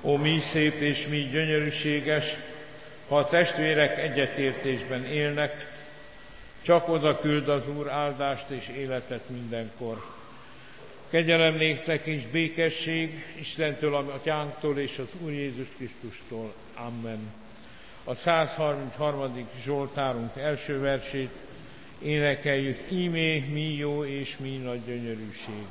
Ó, mi szép és mi gyönyörűséges, ha a testvérek egyetértésben élnek, csak oda küld az Úr áldást és életet mindenkor. Kegyelem néktek és békesség Istentől, Atyánktól és az Úr Jézus Krisztustól. Amen. A 133. Zsoltárunk első versét énekeljük: Ímé, mi jó és mi nagy gyönyörűség.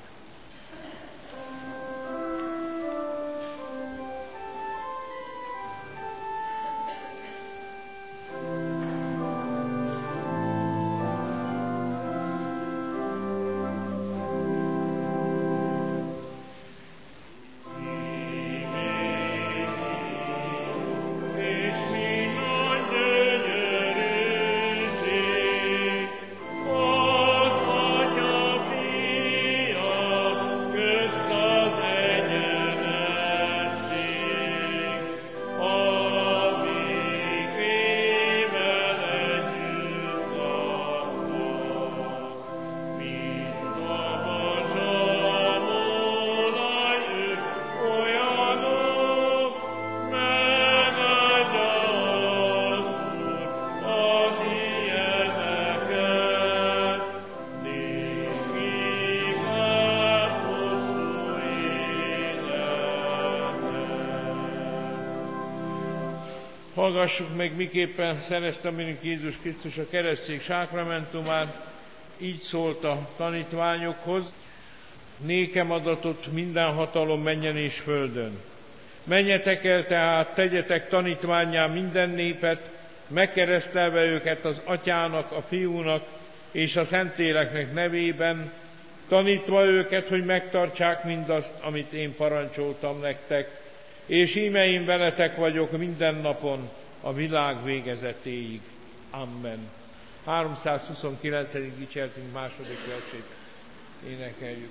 Hallgassuk meg, miképpen szerezte minünk Jézus Krisztus a keresztség sákramentumát. Így szólt a tanítványokhoz: Nékem adatot minden hatalom mennyen és földön. Menjetek el tehát, tegyetek tanítvánnyá minden népet, megkeresztelve őket az Atyának, a Fiúnak és a Szentléleknek nevében, tanítva őket, hogy megtartsák mindazt, amit én parancsoltam nektek, és íme én veletek vagyok minden napon, a világ végezetéig. Amen. 329. dicséretünk második versét énekeljük.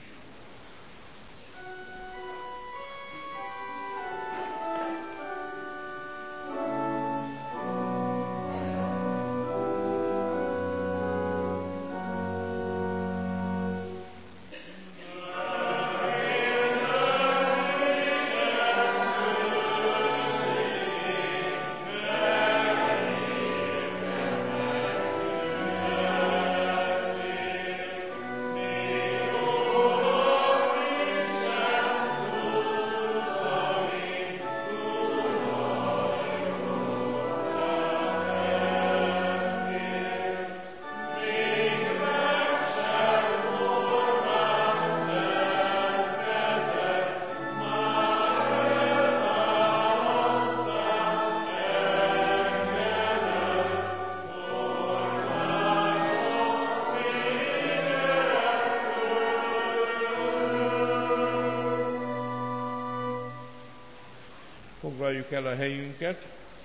Foglaljuk el a helyünket.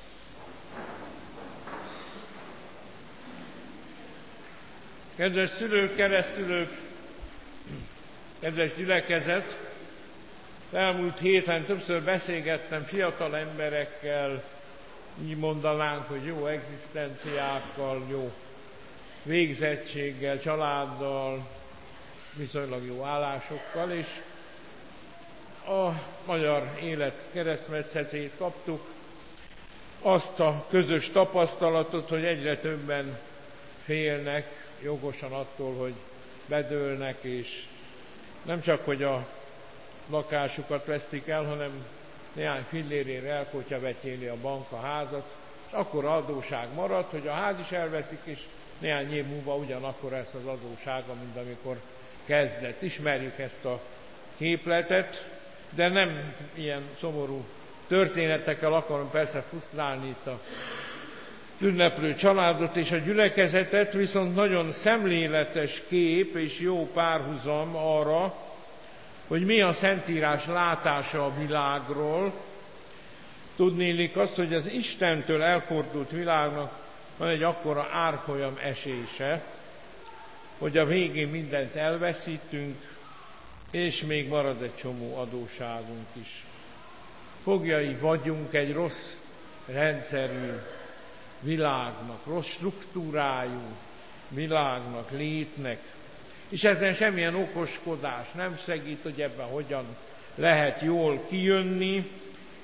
Kedves szülők, keresztszülők, kedves gyülekezet! Elmúlt héten többször beszélgettem fiatal emberekkel, így mondanánk, hogy jó egzisztenciákkal, jó végzettséggel, családdal, viszonylag jó állásokkal, és a magyar élet keresztmetszetét kaptuk, azt a közös tapasztalatot, hogy egyre többen félnek jogosan attól, hogy bedőlnek, és nem csak, hogy a lakásukat vesztik el, hanem néhány fillérére elkotyavetyéli a bank a házat, és akkora adóság marad, hogy a ház is elveszik, és néhány év múlva ugyanakkor lesz az adósága, mint amikor kezdett. Ismerjük ezt a képletet, de nem ilyen szomorú történetekkel akarom persze frusztrálni itt a ünneplő családot és a gyülekezetet, viszont nagyon szemléletes kép és jó párhuzam arra, hogy mi a Szentírás látása a világról. Tudniillik azt, hogy az Istentől elfordult világnak van egy akkora árfolyam esése, hogy a végén mindent elveszítünk, és még marad egy csomó adósságunk is. Foglyai vagyunk egy rossz rendszerű világnak, rossz struktúrájú világnak, létnek, és ezen semmilyen okoskodás nem segít, hogy ebben hogyan lehet jól kijönni,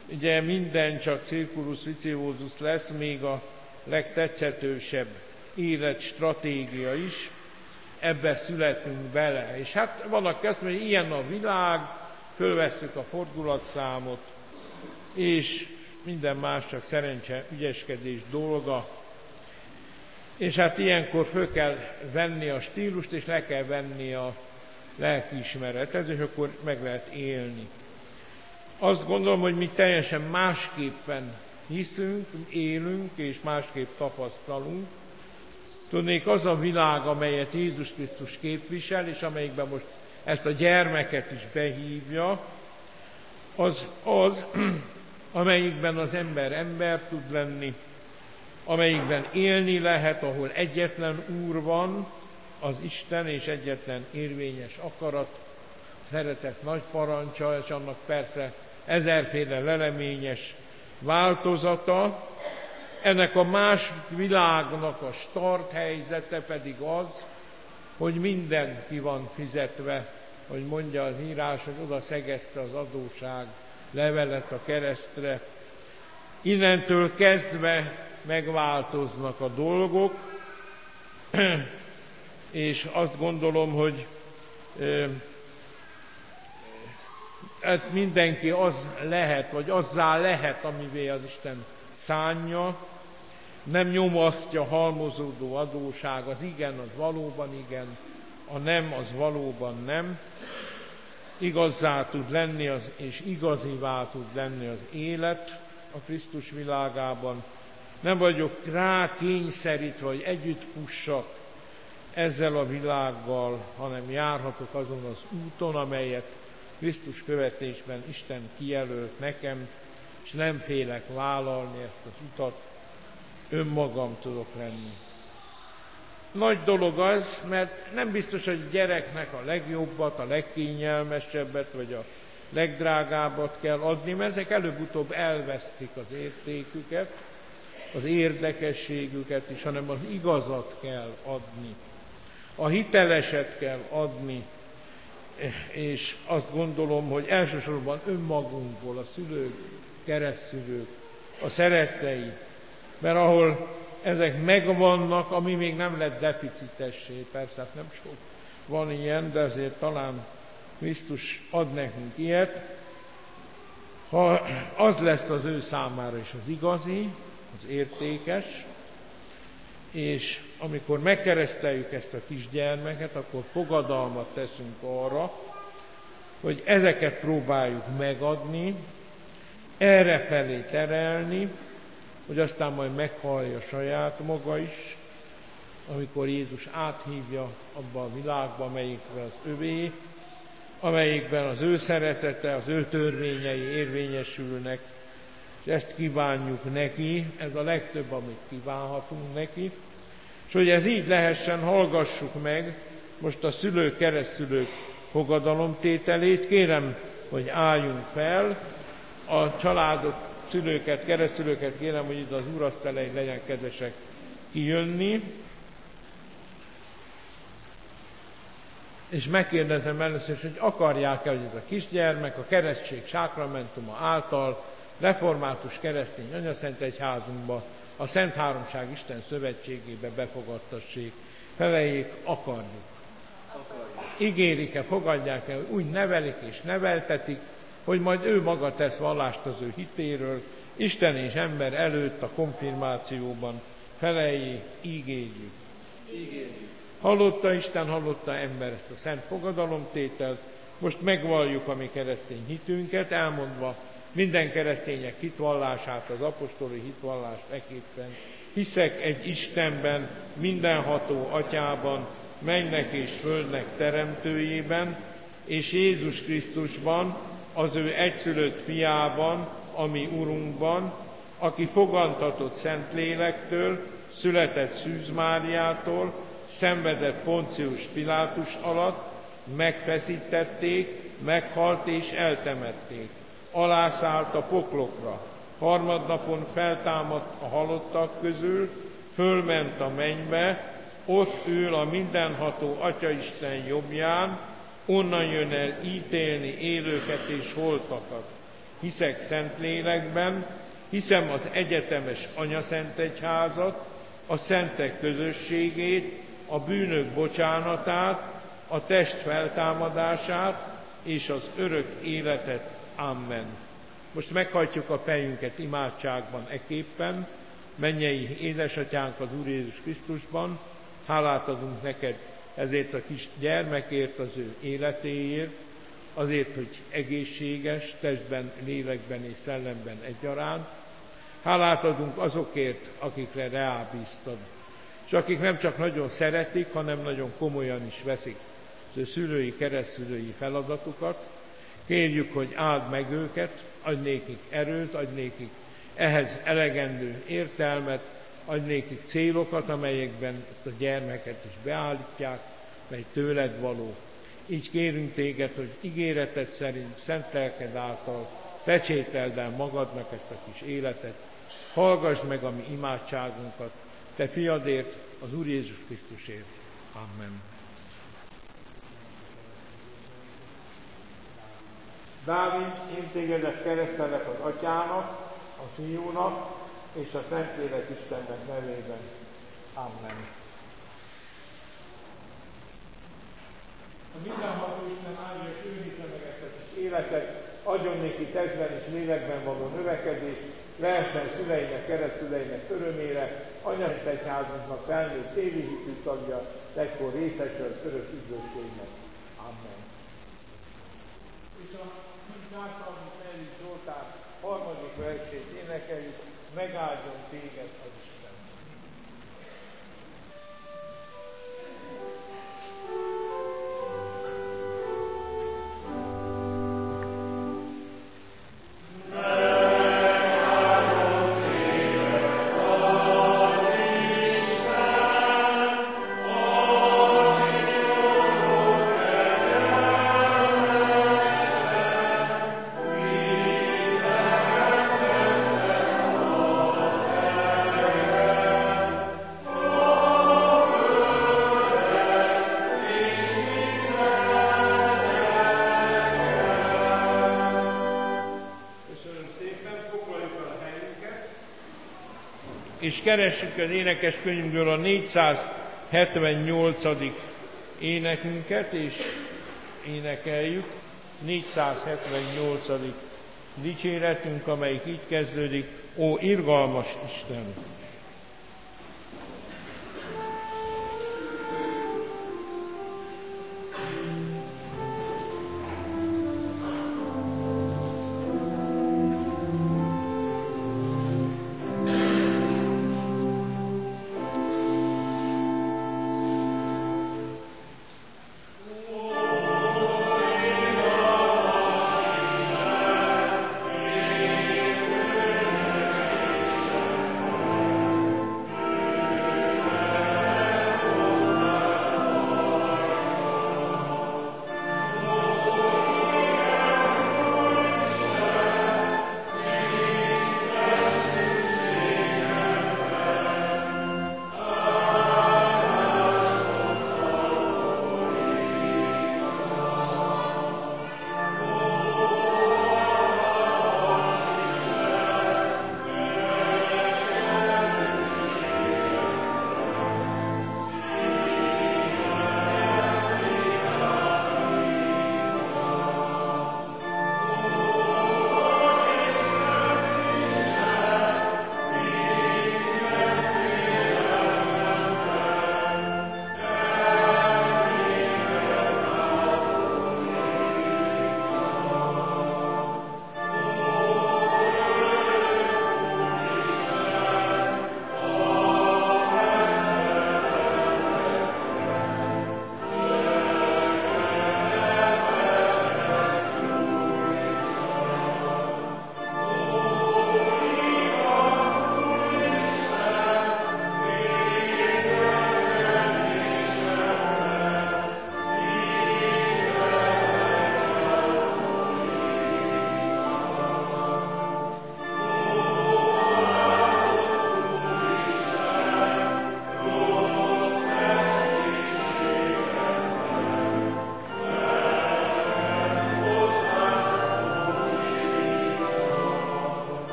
ugye minden csak circulus viciosus lesz, még a legtetszetősebb életstratégia is, ebbe születünk bele. És hát vannak azt mondja, hogy ilyen a világ, fölvesszük a fordulatszámot, és minden más csak szerencse, ügyeskedés dolga. És hát ilyenkor föl kell venni a stílust, és le kell venni a lelkiismeretet, és akkor meg lehet élni. Azt gondolom, hogy mi teljesen másképpen hiszünk, élünk, és másképp tapasztalunk. Tudnék, az a világ, amelyet Jézus Krisztus képvisel, és amelyikben most ezt a gyermeket is behívja, az, amelyikben az ember tud lenni, amelyikben élni lehet, ahol egyetlen Úr van, az Isten, és egyetlen érvényes akarat, szeretet nagy parancsa, és annak persze ezerféle leleményes változata. Ennek a más világnak a start helyzete pedig az, hogy minden ki van fizetve, hogy mondja az írás, hogy oda szegezte az adóság levelet a keresztre. Innentől kezdve megváltoznak a dolgok, és azt gondolom, hogy hát mindenki az lehet, vagy azzá lehet, amivé az Isten szánja. Nem nyomasztja halmozódó adóság, az igen, az valóban igen, a nem, az valóban nem. Igazzá tud lenni, és igazivá tud lenni az élet a Krisztus világában. Nem vagyok rá kényszerítve, hogy együtt fussak ezzel a világgal, hanem járhatok azon az úton, amelyet Krisztus követésben Isten kijelölt nekem, és nem félek vállalni ezt az utat, önmagam tudok lenni. Nagy dolog az, mert nem biztos, hogy gyereknek a legjobbat, a legkényelmesebbet, vagy a legdrágábbat kell adni, mert ezek előbb-utóbb elvesztik az értéküket, az érdekességüket is, hanem az igazat kell adni. A hiteleset kell adni, és azt gondolom, hogy elsősorban önmagunkból, a szülők, keresztszülők, a szerettei, mert ahol ezek megvannak, ami még nem lett deficitessé, persze nem sok van ilyen, de azért talán Krisztus ad nekünk ilyet, ha az lesz az ő számára is az igazi, az értékes, és amikor megkereszteljük ezt a kisgyermeket, akkor fogadalmat teszünk arra, hogy ezeket próbáljuk megadni, errefelé terelni, hogy aztán majd meghallja saját maga is, amikor Jézus áthívja abba a világba, amelyikben az övé, amelyikben az ő szeretete, az ő törvényei érvényesülnek, és ezt kívánjuk neki, ez a legtöbb, amit kívánhatunk neki, és hogy ez így lehessen, hallgassuk meg most a szülők, keresztszülők fogadalomtételét. Kérem, hogy álljunk fel, a családot, szülőket, keresztszülőket kérem, hogy itt az úrasztaleig legyen kedvesek kijönni, és megkérdezem először is, hogy akarják-e, hogy ez a kisgyermek a keresztség sákramentuma által református keresztény anyaszentegyházunkba, a Szent Háromság Isten szövetségébe befogadtassék. Feleljék, akarjuk. Ígérik-e, fogadják-e, hogy úgy nevelik és neveltetik, hogy majd ő maga tesz vallást az ő hitéről, Isten és ember előtt a konfirmációban. Feleljék, ígérjük. Hallotta Isten, hallotta ember ezt a szent fogadalomtételt, most megvalljuk a mi keresztény hitünket, elmondva minden keresztények hitvallását, az apostoli hitvallást eképpen. Hiszek egy Istenben, mindenható Atyában, mennek és földnek teremtőjében, és Jézus Krisztusban, az ő egyszülött fiában, a mi Urunkban, aki fogantatott Szentlélektől, született Szűz Máriától, szenvedett Poncius Pilátus alatt, megfeszítették, meghalt és eltemették. Alászállt a poklokra, harmadnapon feltámadt a halottak közül, fölment a mennybe, ott ül a mindenható Atyaisten jobbján, onnan jön el ítélni élőket és holtakat. hiszek Szentlélekben, hiszem az egyetemes anyaszentegyházat, a szentek közösségét, a bűnök bocsánatát, a test feltámadását és az örök életet. Amen. Most meghajtjuk a fejünket imádságban eképpen. Mennyei édesatyánk az Úr Jézus Krisztusban, hálát adunk neked ezért a kis gyermekért, az ő életéért, azért, hogy egészséges, testben, lélekben és szellemben egyaránt. Hálát adunk azokért, akikre rábíztad, és akik nem csak nagyon szeretik, hanem nagyon komolyan is veszik az ő szülői, keresztszülői feladatukat. Kérjük, hogy áld meg őket, adj nékik erőt, adj nékik ehhez elegendő értelmet, adj nékik célokat, amelyekben ezt a gyermeket is beállítják, mely tőled való. Így kérünk téged, hogy ígéreted szerint, szent lelked által pecsételd el magadnak ezt a kis életet. Hallgass meg a mi imádságunkat, te fiadért, az Úr Jézus Krisztusért. Amen. Dávid, én tégedet keresztelek az Atyának, a Fiúnak és a Szentlélek Istennek nevében. Amen. A mindenható Isten áldja és őrizze meg ezt a kis életet, adjon néki testben és lélekben való növekedést, lehessen szüleinek, keresztszüleinek örömére, anyaszentegyházunknak felnőtt téli hitű tagja, egykor részese az örök üdvösségnek. Amen. És a Zászlói Feri Zsoltár harmadik versét énekeljük, megáldjon téged az Isten. És keressük az énekeskönyvből a 478. énekünket, és énekeljük. 478. dicséretünk, amelyik így kezdődik: Ó, irgalmas Isten!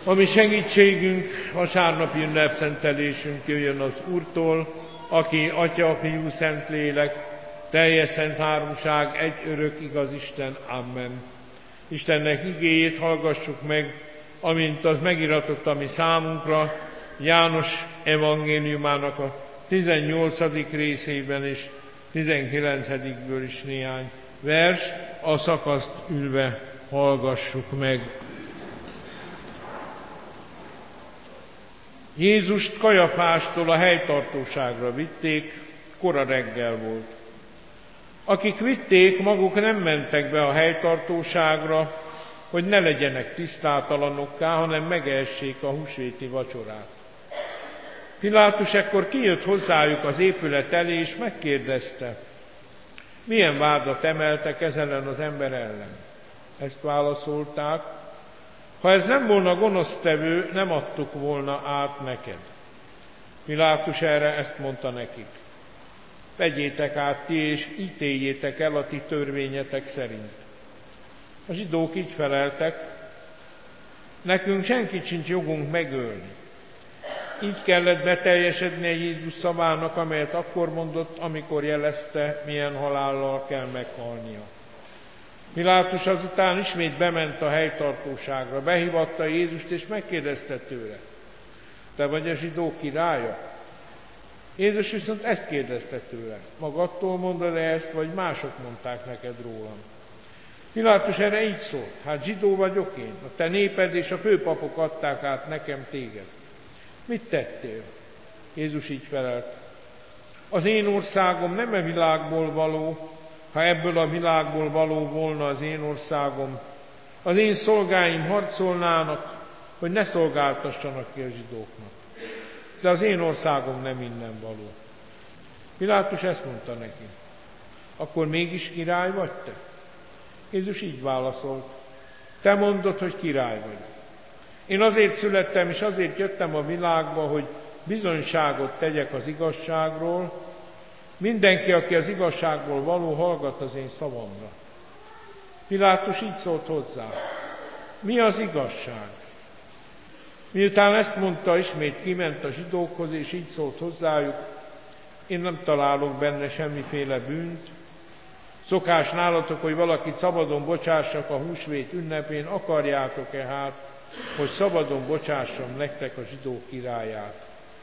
A mi segítségünk, vasárnapi ünnepszentelésünk jöjjön az Úrtól, aki Atya, Fiú, Szentlélek, teljes szent háromság, egy örök igaz Isten. Amen. Istennek igéjét hallgassuk meg, amint az megiratott a mi számunkra, János evangéliumának a 18. részében és 19-ből is néhány vers, a szakaszt ülve hallgassuk meg. Jézust Kajafástól a helytartóságra vitték, kora reggel volt. Akik vitték, maguk nem mentek be a helytartóságra, hogy ne legyenek tisztátalanokká, hanem megehessék a húsvéti vacsorát. Pilátus ekkor kijött hozzájuk az épület elé, és megkérdezte, milyen vádat emeltek ez ellen az ember ellen. Ezt válaszolták, ha ez nem volna gonosztevő, nem adtuk volna át neked. Pilátus erre ezt mondta nekik, vegyétek át ti, és ítéljétek el a ti törvényetek szerint. A zsidók így feleltek, nekünk senkit sincs jogunk megölni. Így kellett beteljesednie Jézus szavának, amelyet akkor mondott, amikor jelezte, milyen halállal kell meghalnia. Pilátus azután ismét bement a helytartóságra, behívatta Jézust, és megkérdezte tőle, te vagy a zsidók királya? Jézus viszont ezt kérdezte tőle, magadtól mondod-e ezt, vagy mások mondták neked rólam? Pilátus erre így szólt, hát zsidó vagyok én, a te néped és a főpapok adták át nekem téged. Mit tettél? Jézus így felelt, az én országom nem a világból való, ha ebből a világból való volna az én országom, az én szolgáim harcolnának, hogy ne szolgáltassanak ki a zsidóknak. De az én országom nem innen való. Pilátus ezt mondta neki, akkor mégis király vagy te? Jézus így válaszolt, te mondod, hogy király vagy. Én azért születtem, és azért jöttem a világba, hogy bizonyságot tegyek az igazságról. Mindenki, aki az igazságból való, hallgat az én szavamra. Pilátus így szólt hozzá, mi az igazság? Miután ezt mondta, ismét kiment a zsidókhoz, és így szólt hozzájuk, én nem találok benne semmiféle bűnt. Szokás nálatok, hogy valakit szabadon bocsássak a húsvét ünnepén, akarjátok-e hát, hogy szabadon bocsássam nektek a zsidók királyát?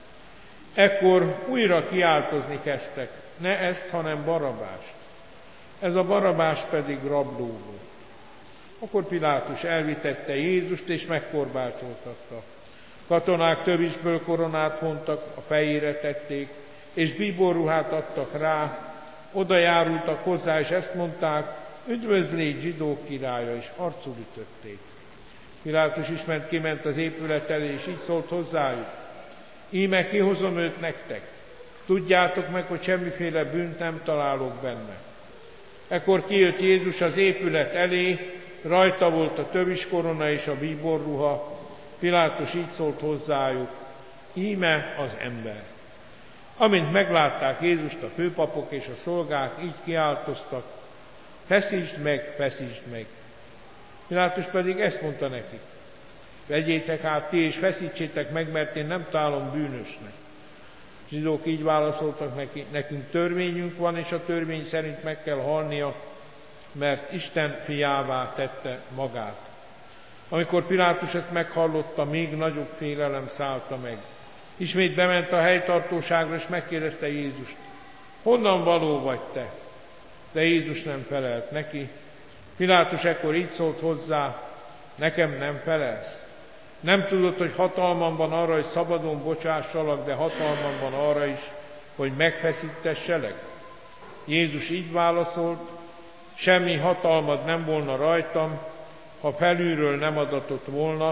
Ekkor újra kiáltozni kezdtek, ne ezt, hanem Barabást. Ez a Barabás pedig rabló volt. Akkor Pilátus elvitette Jézust, és megkorbácsoltatta. Katonák tövisből koronát vontak, a fejére tették, és bíborruhát adtak rá, oda járultak hozzá, és ezt mondták, üdvözlégy zsidók királya, és arcul ütötték. Pilátus is kiment az épület elé, és így szólt hozzájuk, íme kihozom őt nektek, tudjátok meg, hogy semmiféle bűnt nem találok benne. Ekkor kijött Jézus az épület elé, rajta volt a töviskorona és a bíborruha. Pilátus így szólt hozzájuk, íme az ember. Amint meglátták Jézust a főpapok és a szolgák, így kiáltoztak, feszítsd meg, feszítsd meg. Pilátus pedig ezt mondta nekik, vegyétek át ti és feszítsétek meg, mert én nem találom bűnösnek. A zsidók így válaszoltak neki, nekünk törvényünk van, és a törvény szerint meg kell halnia, mert Isten fiává tette magát. Amikor Pilátus ezt meghallotta, még nagyobb félelem szállta meg. Ismét bement a helytartóságra, és megkérdezte Jézust, honnan való vagy te? De Jézus nem felelt neki. Pilátus ekkor így szólt hozzá, nekem nem felelsz? Nem tudod, hogy hatalmam van arra, hogy szabadon bocsássalak, de hatalmam van arra is, hogy megfeszítesselek? Jézus így válaszolt, semmi hatalmad nem volna rajtam, ha felülről nem adatott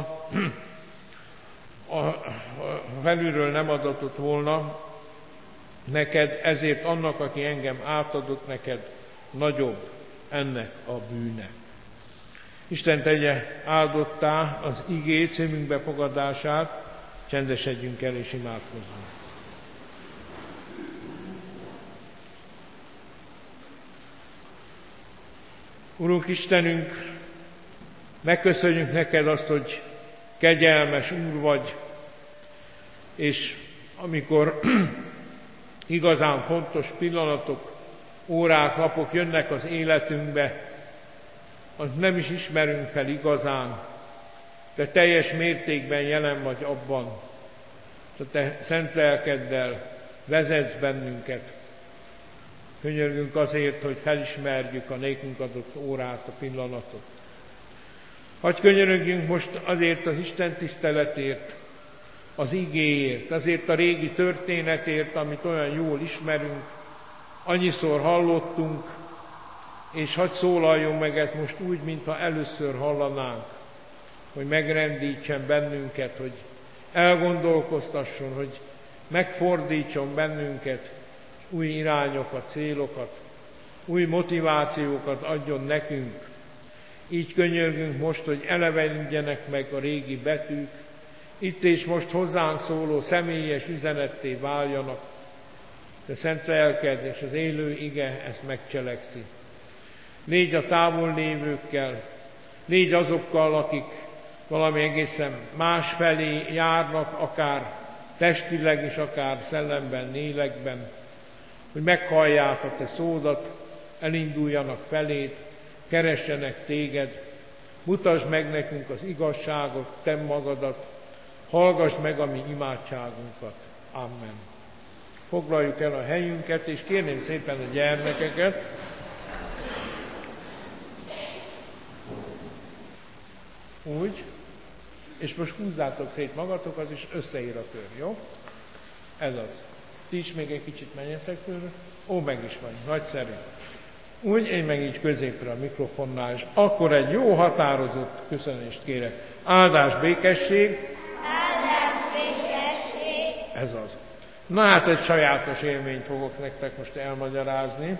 volna, neked, ezért annak, aki engem átadott neked, nagyobb ennek a bűne. Isten tegye áldottá az igé címünk befogadását, csendesedjünk el és imádkozzunk. Urunk Istenünk, megköszönjük neked azt, hogy kegyelmes Úr vagy, és amikor igazán fontos pillanatok, órák, napok jönnek az életünkbe, azt nem is ismerünk fel igazán, de teljes mértékben jelen vagy abban, és a te szent lelkeddel vezetsz bennünket. Könyörgünk azért, hogy felismerjük a nékünk adott órát, a pillanatot. Hadd könyörögjünk most azért az Isten tiszteletért, az igéért, azért a régi történetért, amit olyan jól ismerünk, annyiszor hallottunk, és hadd szólaljon meg ez most úgy, mintha először hallanánk, hogy megrendítsen bennünket, hogy elgondolkoztasson, hogy megfordítson bennünket, új irányokat, célokat, új motivációkat adjon nekünk. Így könyörgünk most, hogy elevenedjenek meg a régi betűk, itt és most hozzánk szóló személyes üzenetté váljanak, de szent lelked és az élő ige ezt megcselekszi. Légy a távol lévőkkel, légy azokkal, akik valami egészen más felé járnak, akár testileg és akár szellemben, lélekben, hogy meghallják a te szódat, elinduljanak feléd, keressenek téged, mutasd meg nekünk az igazságot, te magadat, hallgass meg a mi imádságunkat. Amen. Foglaljuk el a helyünket, és kérném szépen a gyermekeket, úgy, és most húzzátok szét magatokat, és összeír a kör, jó? Ez az. Ti is még egy kicsit menjetek tőle. Ó, meg is vagy, nagyszerű. Úgy, én meg így középre a mikrofonnál, és akkor egy jó határozott köszönést kérek. Áldás, békesség. Áldás, békesség. Ez az. Na hát egy sajátos élményt fogok nektek most elmagyarázni.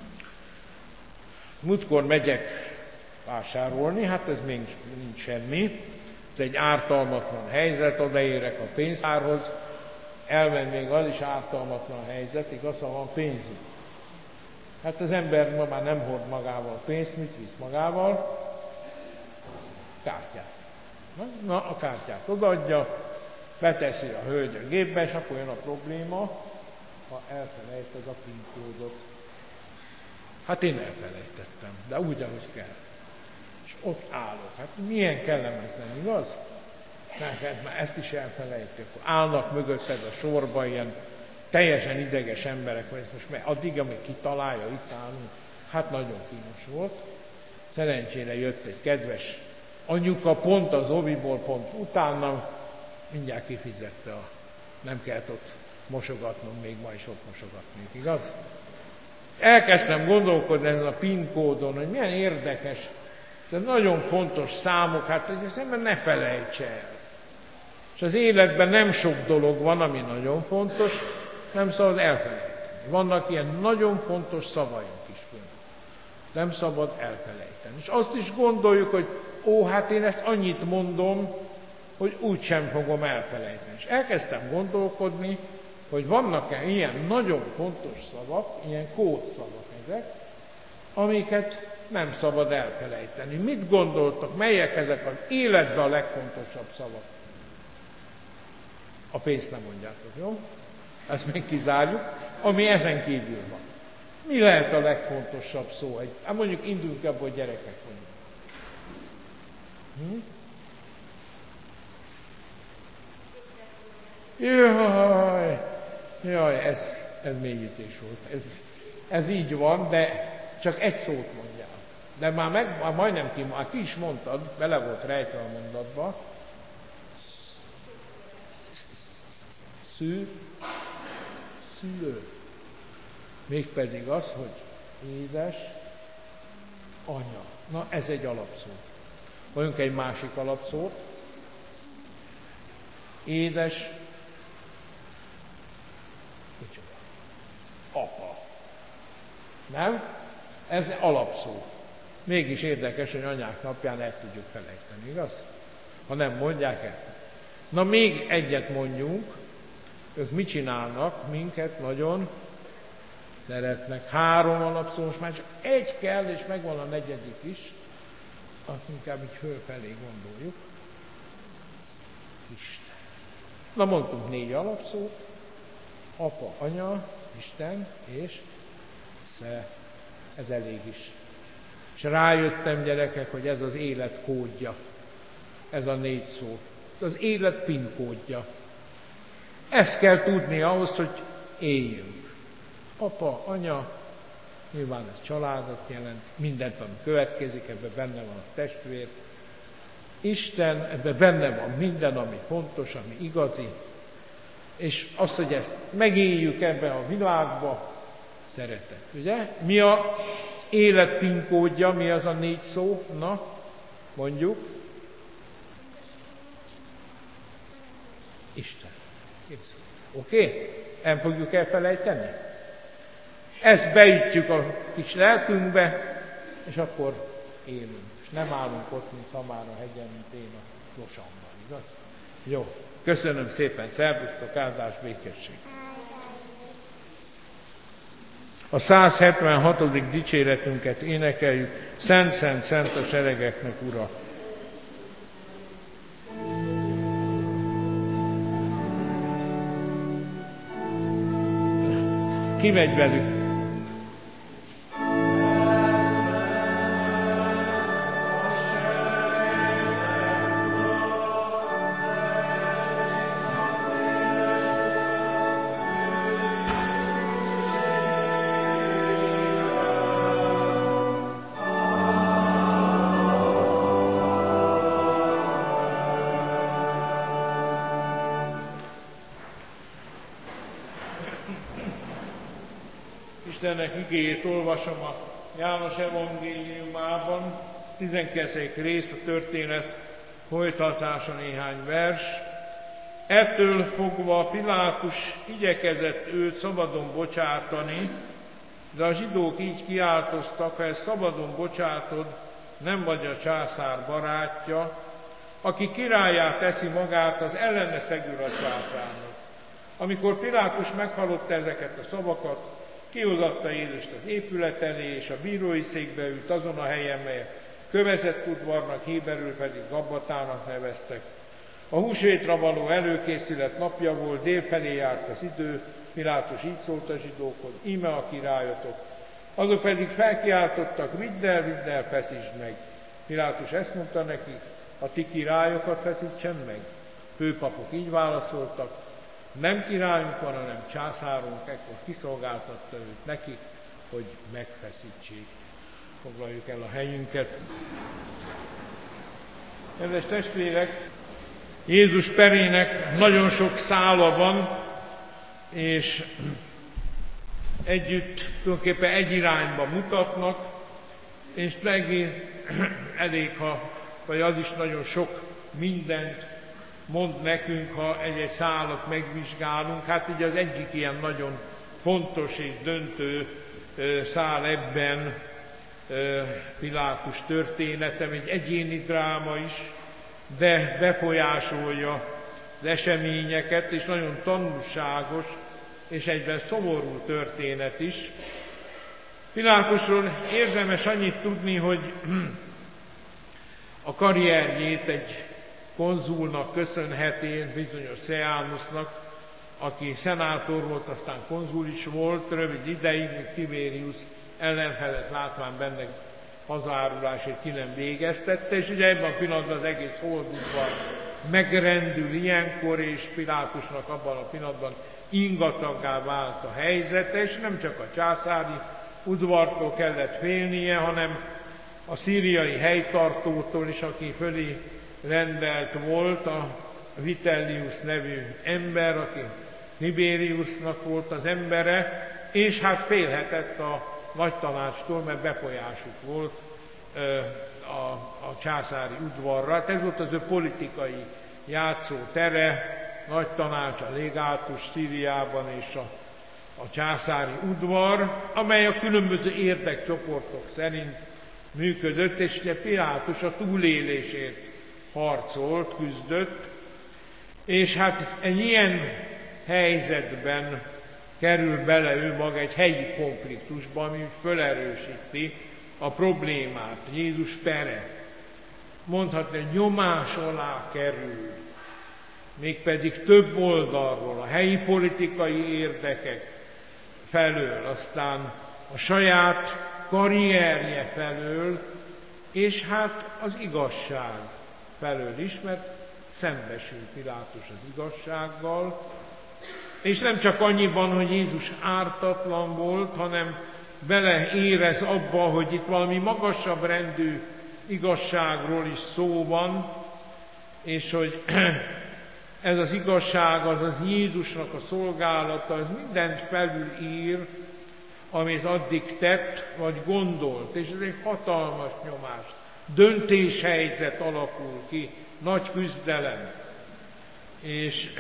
Múltkor megyek vásárolni, hát ez még nincs semmi. Ez egy ártalmatlan helyzet, odaérek a pénztárhoz, elmen még az is ártalmatlan helyzet, igaz, ha van pénzük. Hát az ember ma már nem hord magával pénzt, mit visz magával? Kártyát. Na, a kártyát odaadja, beteszi a hölgy a gépbe, és akkor jön a probléma, ha elfelejted a PIN kódot. Hát én elfelejtettem, de úgy, ahogy kell. És ott állok. Hát milyen kellemetlen, igaz? Már ezt is elfelejtjük. Állnak mögötted a sorba ilyen teljesen ideges emberek, hogy ezt most addig, amíg kitalálja, itt állunk. Hát nagyon kínos volt. Szerencsére jött egy kedves anyuka, pont az oviból, pont utána, mindjárt kifizette nem kellett ott mosogatnom, még ma is ott mosogatnék, igaz? Elkezdtem gondolkodni ezen a PIN kódon, hogy milyen érdekes, de nagyon fontos számok, hát hogy ezt ember ne felejtse el. És az életben nem sok dolog van, ami nagyon fontos, nem szabad elfelejteni. Vannak ilyen nagyon fontos szavaink is fönt. Nem szabad elfelejteni. És azt is gondoljuk, hogy hát én ezt annyit mondom, hogy úgysem fogom elfelejteni. És elkezdtem gondolkodni, hogy vannak-e ilyen nagyon fontos szavak, ilyen kódszavak ezek, amiket nem szabad elfelejteni. Mit gondoltok, melyek ezek az életben a legfontosabb szavak? A pénzt nem mondjátok, jó? Ezt még kizárjuk, ami ezen kívül van. Mi lehet a legfontosabb szó? Hát mondjuk induljunk abból, hogy gyerekek vagyunk. Jaj, ez mélyítés volt. Ez így van, de csak egy szót mondjál. De már majdnem ki is mondtad, bele volt rejtve a mondatba. Szülő. Mégpedig az, hogy édes anya. Na, ez egy alapszó. Mondjunk egy másik alapszót. Édes apa. Nem? Ez alapszó. Mégis érdekes, hogy anyák napján el tudjuk felejteni, igaz? Ha nem mondják el. Na, még egyet mondjunk. Ők mit csinálnak? Minket nagyon szeretnek. 3 alapszó, most már csak egy kell, és megvan a 4. is. Azt inkább így fölfelé gondoljuk. Isten. Na mondtunk 4 alapszót, Apa, Anya, Isten és Sze. Ez elég is. És rájöttem, gyerekek, hogy ez az élet kódja. Ez a 4 szó. Ez az élet PIN kódja. Ezt kell tudni ahhoz, hogy éljünk. Apa, Anya, nyilván ez családot jelent, mindent, ami következik, ebben benne van a testvér. Isten, ebben benne van minden, ami fontos, ami igazi. És az, hogy ezt megéljük ebben a világban, szeretet. Ugye? Mi a élet PIN kódja, mi az a 4 szó? Na, mondjuk. Isten. Oké? Nem fogjuk elfelejteni? Ezt beütjük a kis lelkünkbe, és akkor élünk. És nem állunk ott, mint Szamár a hegyen, mint én a Losamban, igaz? Jó. Köszönöm szépen, szervusztok, áldás, békesség! A 176. dicséretünket énekeljük, Szent, szent, szent a seregeknek Ura! Ki megy velük? Istennek igéjét olvasom a János evangéliumában, 12. rész, a történet folytatása néhány vers. Ettől fogva Pilátus igyekezett őt szabadon bocsátani, de a zsidók így kiáltoztak, ha ezt szabadon bocsátod, nem vagy a császár barátja, aki királlyá teszi magát, az ellene szegül a császárnak. Amikor Pilátus meghallotta ezeket a szavakat, kihozatta Jézust az épület elé, és a bírói székbe ült azon a helyen, melyet kövezett udvarnak, héberül pedig Gabbatának neveztek. A húsvétra való előkészület napja volt, délfelé járt az idő, Pilátus így szólt a zsidókhoz, íme a királyotok. Azok pedig felkiáltottak, vidd el, feszítsd meg. Pilátus ezt mondta nekik, a ti királyokat feszítsen meg. Főpapok így válaszoltak, nem királyunk van, hanem császárunk, ekkor kiszolgáltatta őt nekik, hogy megfeszítsék. Foglaljuk el a helyünket. Kedves testvérek, Jézus perének nagyon sok szála van, és együtt tulajdonképpen egy irányba mutatnak, és egész elég, vagy az is nagyon sok mindent mond nekünk, ha egy-egy szálat megvizsgálunk. Hát ugye az egyik ilyen nagyon fontos és döntő szál ebben Pilátus története, egy egyéni dráma is, de befolyásolja az eseményeket, és nagyon tanulságos, és egyben szomorú történet is. Pilátusról érdemes annyit tudni, hogy a karrierjét egy konzulnak köszönheti, bizonyos Sejanusnak, aki szenátor volt, aztán konzul is volt, rövid ideig, míg Tiberius ellenfelet látván benne hazárulásét ki nem végeztette, és ugye ebben a pillanatban az egész holdudvar megrendül ilyenkor, és Pilátusnak abban a pillanatban ingataggá vált a helyzete, és nem csak a császári udvartól kellett félnie, hanem a szíriai helytartótól is, aki fölé rendelt volt, a Vitellius nevű ember, aki Tiberiusnak volt az embere, és hát félhetett a nagytanácstól, mert befolyásuk volt a császári udvarra. Hát ez volt az ő politikai játszótere, nagytanács, a légátus Szíriában és a császári udvar, amely a különböző érdekcsoportok szerint működött, és ugye Pilátus a túlélésért harcolt, küzdött, és hát egy ilyen helyzetben kerül bele ő maga egy helyi konfliktusba, ami felerősíti a problémát. Jézus pere, mondhatni, hogy nyomás alá kerül. mégpedig több oldalról, a helyi politikai érdekek felől, aztán a saját karrierje felől, és hát az igazság felől is, mert szembesül Pilátus az igazsággal, és nem csak annyiban, hogy Jézus ártatlan volt, hanem beleérez abba, hogy itt valami magasabb rendű igazságról is szó van, és hogy ez az igazság, az Jézusnak a szolgálata, az mindent felülír, amit addig tett, vagy gondolt, és ez egy hatalmas nyomás. Döntéshelyzet alakul ki, nagy küzdelem. És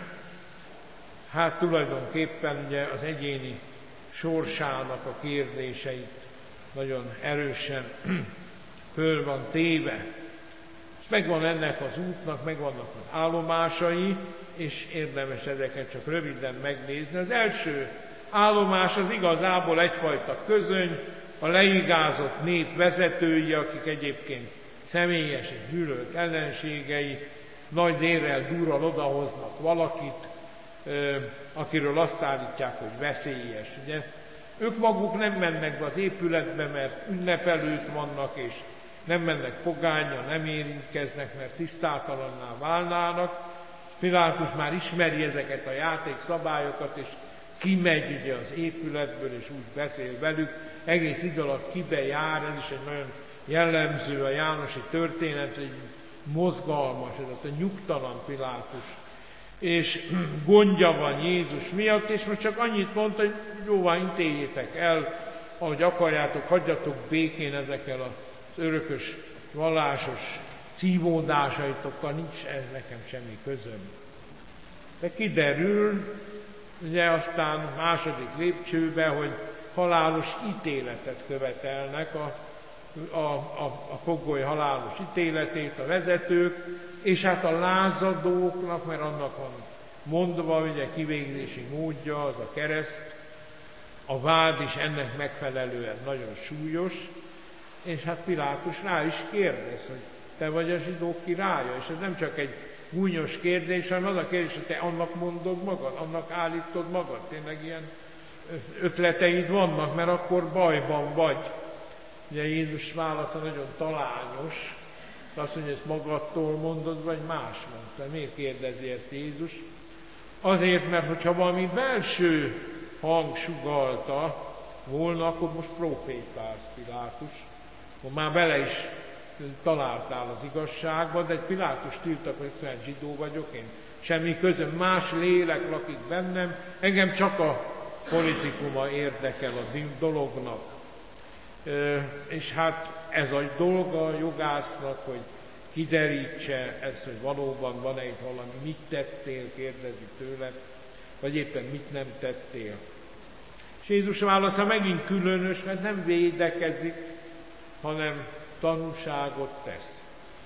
hát tulajdonképpen ugye az egyéni sorsának a kérdéseit nagyon erősen föl van téve. És megvan ennek az útnak, megvannak az állomásai, és érdemes ezeket csak röviden megnézni. Az első állomás az igazából egyfajta közöny, a leigázott nép vezetői, akik egyébként személyesen gyűlölt ellenségei, nagy érrel, durral odahoznak valakit, akiről azt állítják, hogy veszélyes. Ugye? Ők maguk nem mennek be az épületbe, mert ünnepelők vannak, és nem mennek pogánnyal, nem érintkeznek, mert tisztátalanná válnának. Pilátus már ismeri ezeket a játékszabályokat, és kimegy ugye az épületből, és úgy beszél velük. Egész idő alatt kibe jár, ez is egy nagyon jellemző a jánosi történet, egy mozgalmas, ez a nyugtalan Pilátus. És gondja van Jézus miatt, és most csak annyit mondta, hogy jóvá intéljétek el, ahogy akarjátok, hagyjatok békén ezekkel az örökös, vallásos szívódásaitokkal, nincs ez nekem semmi közöm. De kiderül, ugye aztán második lépcsőbe, hogy halálos ítéletet követelnek, a fogoly halálos ítéletét a vezetők, és hát a lázadóknak, mert annak van mondva, ugye kivégzési módja, az a kereszt, a vád is ennek megfelelően nagyon súlyos, és hát Pilátus rá is kérdez, hogy te vagy a zsidók királya, és ez nem csak egy gúnyos kérdés, hanem az a kérdés, hogy te annak mondod magad, annak állítod magad, tényleg ilyen ötleteid vannak, mert akkor bajban vagy. Ugye Jézus válasza nagyon talányos, azt mondja, hogy ezt magadtól mondod, vagy más mondta. Miért kérdezi ezt Jézus? Azért, mert hogyha valami belső hang sugallta volna, akkor most profétálsz, Pilátus. Már bele is találtál az igazságba, de egy Pilátus tiltakozik, hogy zsidó vagyok én. Semmi közöm, más lélek lakik bennem, engem csak a politikuma érdekel a dolognak. És hát ez a dolga a jogásznak, hogy kiderítse ezt, hogy valóban van-e itt valami, mit tettél, kérdezi tőle, vagy éppen mit nem tettél. És Jézus válasza megint különös, mert nem védekezik, hanem tanúságot tesz.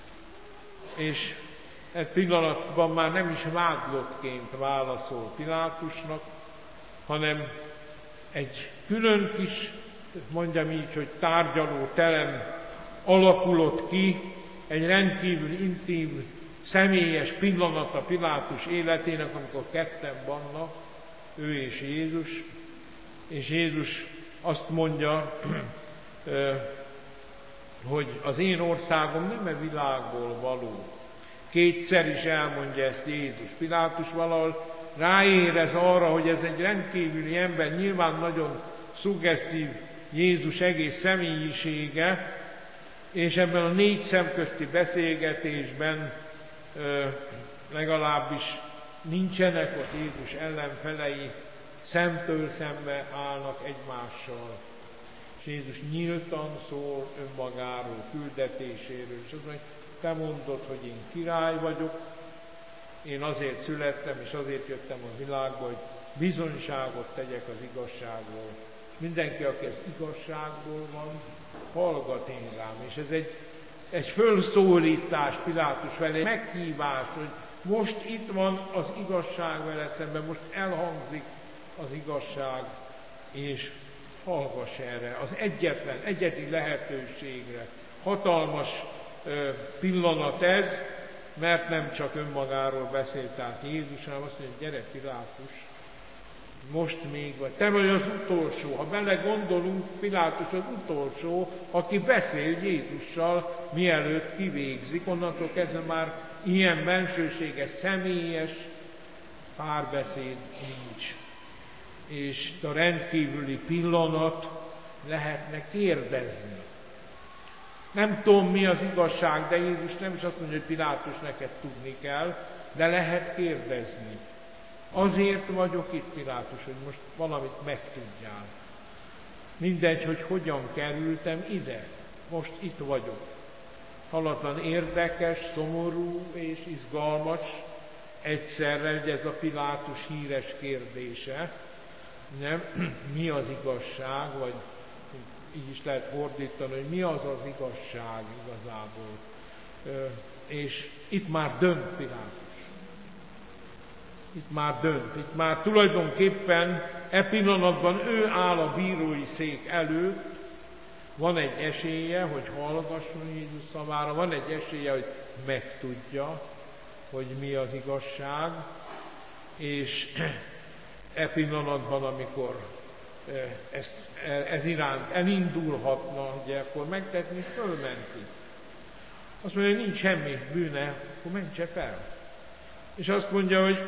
És egy pillanatban már nem is vádlottként válaszol Pilátusnak, hanem egy külön kis, mondjam így, hogy tárgyaló terem alakulott ki, egy rendkívül intim, személyes pillanata Pilátus életének, amikor ketten vannak, ő és Jézus azt mondja, hogy az én országom nem a világból való. Kétszer is elmondja ezt Jézus. Pilátus valahol ráérez arra, hogy ez egy rendkívüli ember, nyilván nagyon szuggesztív Jézus egész személyisége, és ebben a 4 szemközti beszélgetésben legalábbis nincsenek ott Jézus ellenfelei, szemtől szembe állnak egymással. És Jézus nyíltan szól önmagáról, küldetéséről, és azt mondja, hogy te mondod, hogy én király vagyok, én azért születtem, és azért jöttem a világba, hogy bizonyságot tegyek az igazságról. És mindenki, aki az igazságból van, hallgat én rám. És ez egy fölszólítás Pilátus felé, meghívás, hogy most itt van az igazság veled szemben, most elhangzik az igazság, és hallgass erre, az egyedi lehetőségre. Hatalmas pillanat ez, mert nem csak önmagáról beszélt tehát Jézus, hanem azt mondja, gyere Pilátus, most még vagy, te vagy az utolsó. Ha belegondolunk, Pilátus az utolsó, aki beszél Jézussal, mielőtt kivégzik, onnantól kezdve már ilyen bensőséges, személyes párbeszéd nincs. És a rendkívüli pillanat lehetne kérdezni. Nem tudom, mi az igazság, de Jézus nem is azt mondja, hogy Pilátus, neked tudni kell, de lehet kérdezni. Azért vagyok itt, Pilátus, hogy most valamit megtudjál. Mindegy, hogy hogyan kerültem ide. Most itt vagyok. Halatlan érdekes, szomorú és izgalmas egyszerre, hogy ez a Pilátus híres kérdése. Nem? Mi az igazság, vagy így is lehet fordítani, hogy mi az az igazság igazából. És itt már dönt Pilátus. Itt már dönt. Itt már tulajdonképpen pillanatban ő áll a bírói szék előtt, van egy esélye, hogy hallgasson Jézus szavára, van egy esélye, hogy megtudja, hogy mi az igazság, és pillanatban, amikor ez iránt elindulhatna, ugye, akkor megtetni, fölmenti. Azt mondja, hogy nincs semmi bűne, akkor mentse fel. És azt mondja, hogy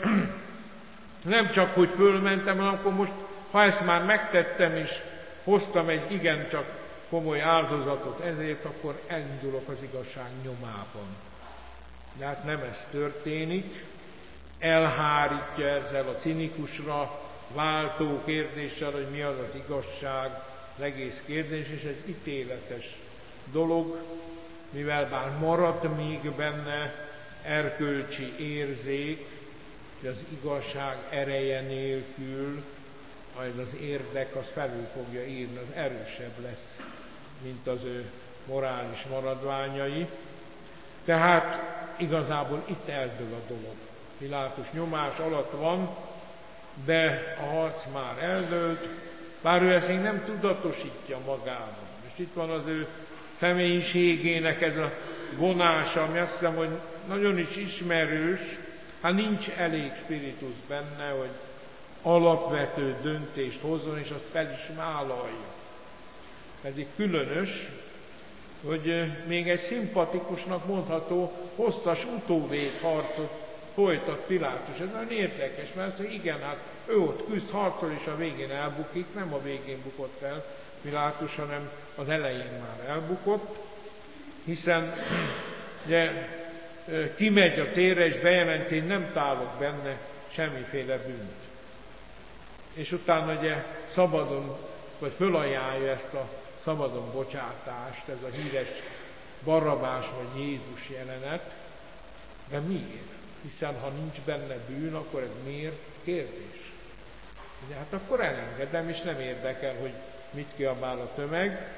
nem csak, hogy fölmentem, hanem akkor most, ha ezt már megtettem, és hoztam egy igencsak komoly áldozatot ezért, akkor elindulok az igazság nyomában. De hát nem ez történik, elhárítja ezzel a cinikusra váltó kérdéssel, hogy mi az az igazság, az egész kérdés, és ez ítéletes dolog, mivel bár marad még benne erkölcsi érzék, hogy az igazság ereje nélkül, majd az érdek az felül fogja írni, az erősebb lesz, mint az ő morális maradványai. Tehát igazából itt eldől a dolog. Pilátus nyomás alatt van, de a harc már eldőlt, bár ő ezt még nem tudatosítja magában. És itt van az ő személyiségének ez a vonása, ami azt hiszem, hogy nagyon is ismerős, hát nincs elég spiritus benne, hogy alapvető döntést hozzon, és azt fel is vállalja. Pedig különös, hogy még egy szimpatikusnak mondható, hosszas utóvét harcot folytat Pilátus. Ez nagyon érdekes, mert hogy igen, hát ő ott küzd, harcol, és a végén elbukik, nem a végén bukott el Pilátus, hanem az elején már elbukott, hiszen ugye, kimegy a térre, és bejelenti, hogy nem tálok benne semmiféle bűnt. És utána ugye szabadon, vagy fölajánlja ezt a szabadon bocsátást, ez a híres Barrabás vagy Jézus jelenet. De miért? Hiszen ha nincs benne bűn, akkor ez miért kérdés? Ugye, hát akkor elengedem, és nem érdekel, hogy mit kiabál a tömeg,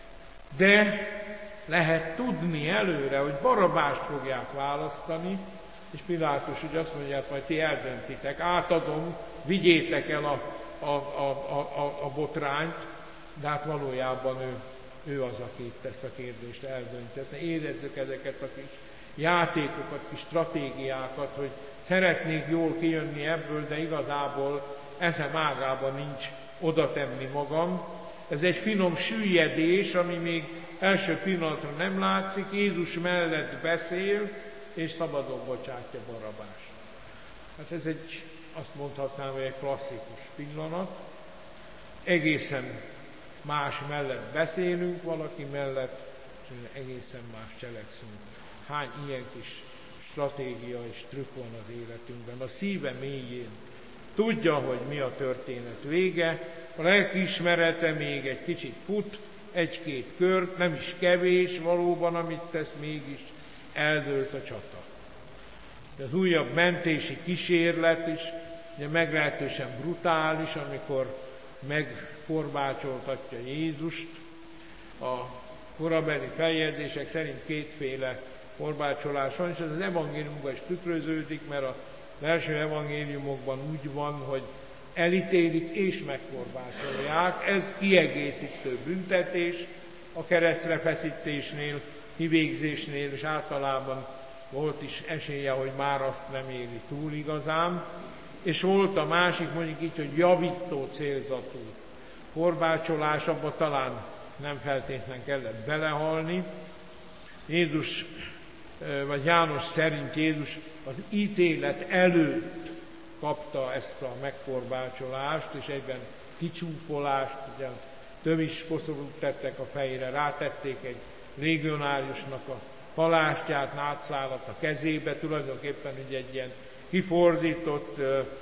de lehet tudni előre, hogy Barrabást fogják választani, és Pilátus ugye azt mondja, hogy majd ti eldöntitek, átadom, vigyétek el a botrányt, de hát valójában ő az, aki itt ezt a kérdést eldöntetne. Érezzük ezeket a kis játékokat, kis stratégiákat, hogy szeretnék jól kijönni ebből, de igazából eszem ágában nincs oda tenni magam. Ez egy finom süllyedés, ami még első pillanatra nem látszik, Jézus mellett beszél, és szabadon bocsátja Barrabást. Hát ez egy, azt mondhatnám, hogy egy klasszikus pillanat. Egészen más mellett beszélünk valaki mellett, és egészen más cselekszünk. Hány ilyen kis stratégia és trükk van az életünkben. A szíve mélyén tudja, hogy mi a történet vége, a lelkiismerete még egy kicsit fut, egy-két kört, nem is kevés valóban, amit tesz, mégis eldőlt a csata. Az újabb mentési kísérlet is ugye meglehetősen brutális, amikor megkorbácsoltatja Jézust. A korabeli feljegyzések szerint kétféle korbácsolás van, és ez az evangéliumban is tükröződik, mert az első evangéliumokban úgy van, hogy elítélik és megkorbácsolják. Ez kiegészítő büntetés a keresztre feszítésnél, kivégzésnél, és általában volt is esélye, hogy már azt nem éli túl igazán, és volt a másik, mondjuk így, hogy javító célzatú korbácsolás, abba talán nem feltétlenül kellett belehalni. Jézus, vagy János szerint Jézus az ítélet előtt kapta ezt a megkorbácsolást, és egyben kicsúfolást, ugye tövis koszorút tettek a fejére, rátették egy légionáriusnak a palástját, nátszálat a kezébe, tulajdonképpen ugye egy ilyen kifordított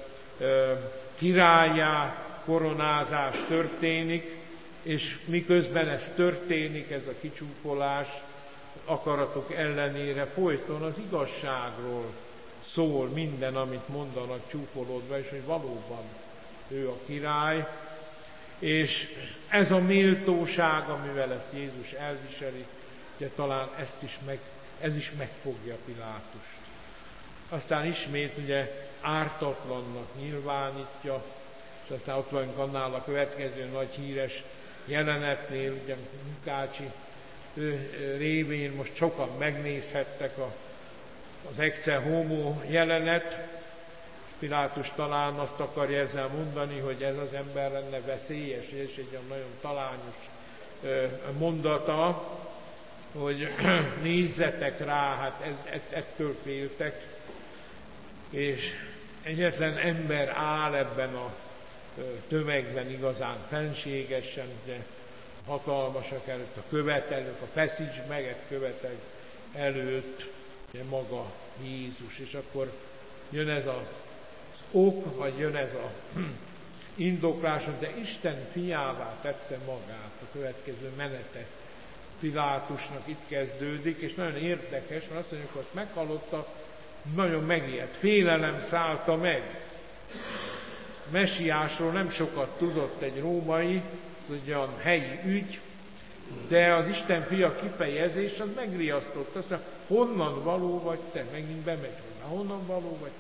királlyá koronázás történik, és miközben ez történik, ez a kicsúfolás, akaratok ellenére folyton az igazságról szól minden, amit mondanak csúfolódva, és hogy valóban ő a király, és ez a méltóság, amivel ezt Jézus elviseli, ugye talán ez is megfogja Pilátust. Aztán ismét ugye ártatlannak nyilvánítja, és aztán ott vagyunk annál a következő nagy híres jelenetnél, ugye Lukácsi révén most sokan megnézhettek az Ecce Homo jelenet. Pilátus talán azt akarja ezzel mondani, hogy ez az ember lenne veszélyes, és egy olyan nagyon talányos mondata, hogy nézzetek rá, hát ettől féltek, és egyetlen ember áll ebben a tömegben igazán fenségesen, de hatalmasak előtt, a követelők, a feszíts meg egy követeg előtt, de maga Jézus. És akkor jön ez az ok, vagy jön ez a indoklás, de Isten fiává tette magát. A következő menete Pilátusnak itt kezdődik, és nagyon érdekes, mert azt mondjuk, hogy meghallotta, nagyon megijedt, félelem szállta meg. Mesiásról nem sokat tudott egy római, ugyan helyi ügy, de az Isten fia kifejezés az megriasztott. Azt mondja, honnan való vagy te? Megint bemegy hozzá, honnan való vagy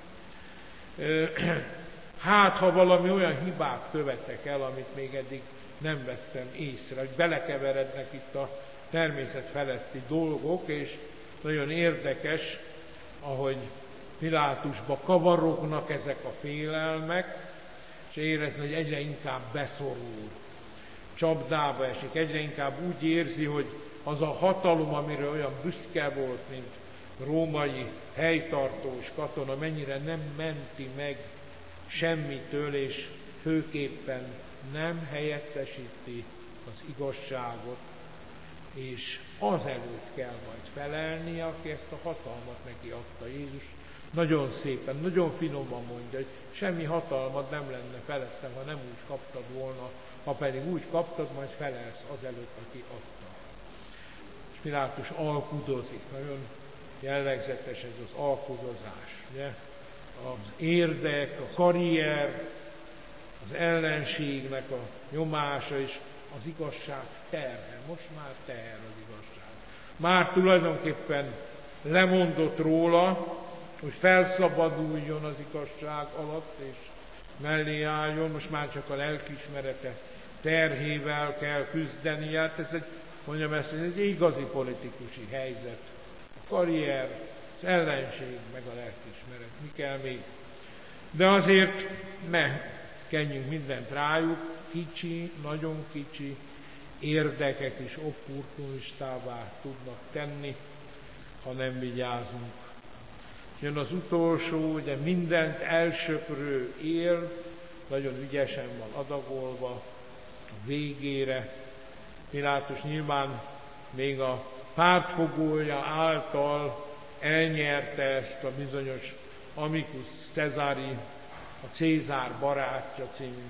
te? Hát, ha valami olyan hibát követek el, amit még eddig nem vettem észre, hogy belekeverednek itt a természet feletti dolgok, és nagyon érdekes, ahogy Pilátusba kavarognak ezek a félelmek, és érezni, hogy egyre inkább beszorul, csapdába esik, egyre inkább úgy érzi, hogy az a hatalom, amiről olyan büszke volt, mint római helytartó és katona, mennyire nem menti meg semmitől, és főképpen nem helyettesíti az igazságot, és az előtt kell majd felelni, aki ezt a hatalmat neki adta. Jézus nagyon szépen, nagyon finoman mondja, hogy semmi hatalmad nem lenne felettem, ha nem úgy kaptad volna, ha pedig úgy kaptad, majd felelsz az előtt, aki adta. És Pilátus alkudozik, nagyon jellegzetes ez az alkudozás. Ugye? Az érdek, a karrier, az ellenségnek a nyomása és az igazság terhe. Most már teher az igazság. Már tulajdonképpen lemondott róla, hogy felszabaduljon az igazság alatt, és mellé álljon, most már csak a lelkiismerete terhével kell küzdeni. Hát ez egy igazi politikusi helyzet. A karrier, az ellenség, meg a lelkiismeret. Mi kell még? De azért ne kenjünk mindent rájuk, kicsi, nagyon kicsi érdekek is opportunistává tudnak tenni, ha nem vigyázunk. Jön az utolsó, ugye mindent elsöprő él, nagyon ügyesen van adagolva a végére. Pilátus nyilván még a pártfogója által elnyerte ezt a bizonyos Amicus Caesari, a Cézár barátja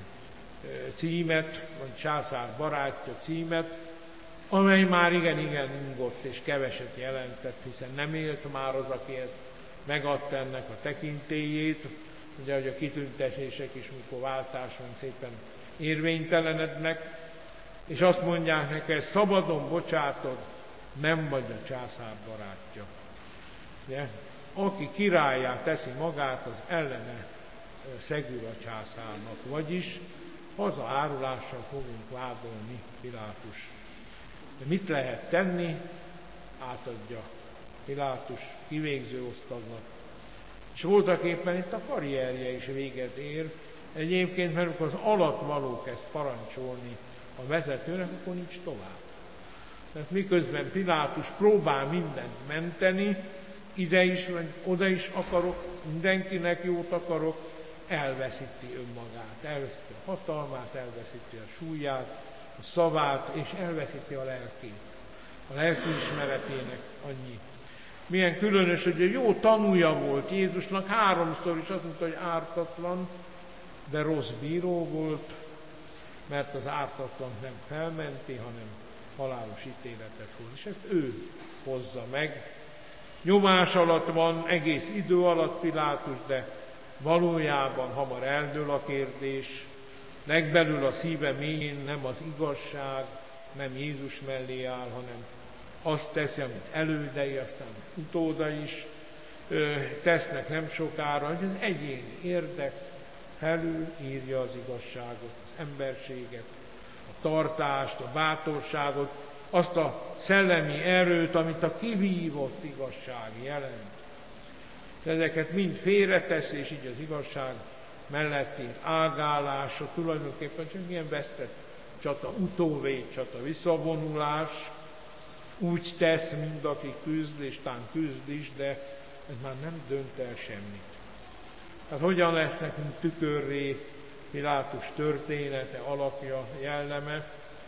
címet, vagy császár barátja címet, amely már igen ingott és keveset jelentett, hiszen nem élt már az, aki ezt megadta ennek a tekintélyét, ugye, hogy a kitüntetések is, mikor váltás van, szépen érvénytelenednek, és azt mondják neki, szabadon bocsátod, nem vagy a császár barátja. Ugye? Aki királlyá teszi magát, az ellene szegül a császárnak, vagyis hazaárulással fogunk vádolni Pilátus. De mit lehet tenni? Átadja Pilátus kivégző osztagnak. És voltak éppen itt a karrierje is véget ér. Egyébként, mert az alattvaló kezd parancsolni a vezetőnek, akkor nincs tovább. Tehát miközben Pilátus próbál mindent menteni, ide is, oda is akarok, mindenkinek jót akarok, elveszíti önmagát, elveszíti a hatalmát, elveszíti a súlyát, a szavát, és elveszíti a lelkét. A lelkiismeretének annyi. Milyen különös, hogy jó tanúja volt Jézusnak, 3-szor is azt mondta, hogy ártatlan, de rossz bíró volt, mert az ártatlan nem felmenti, hanem halálos ítéletet hoz. És ezt ő hozza meg. Nyomás alatt van egész idő alatt Pilátus, de valójában hamar eldől a kérdés. Legbelül a szíve mélyén nem az igazság, nem Jézus mellé áll, hanem azt teszi, amit elődei, aztán utóda is tesznek nem sokára, hogy az egyéni érdek felül írja az igazságot, az emberséget, a tartást, a bátorságot, azt a szellemi erőt, amit a kivívott igazság jelent. Ezeket mind félretesz, és így az igazság melletti ágálása tulajdonképpen csak ilyen vesztett csata, utóvédcsata, visszavonulás, úgy tesz, mint aki küzd, és tán küzd is, de ez már nem dönt el semmit. Hát hogyan lesz nekünk tükörré Pilátus története, alakja, jelleme?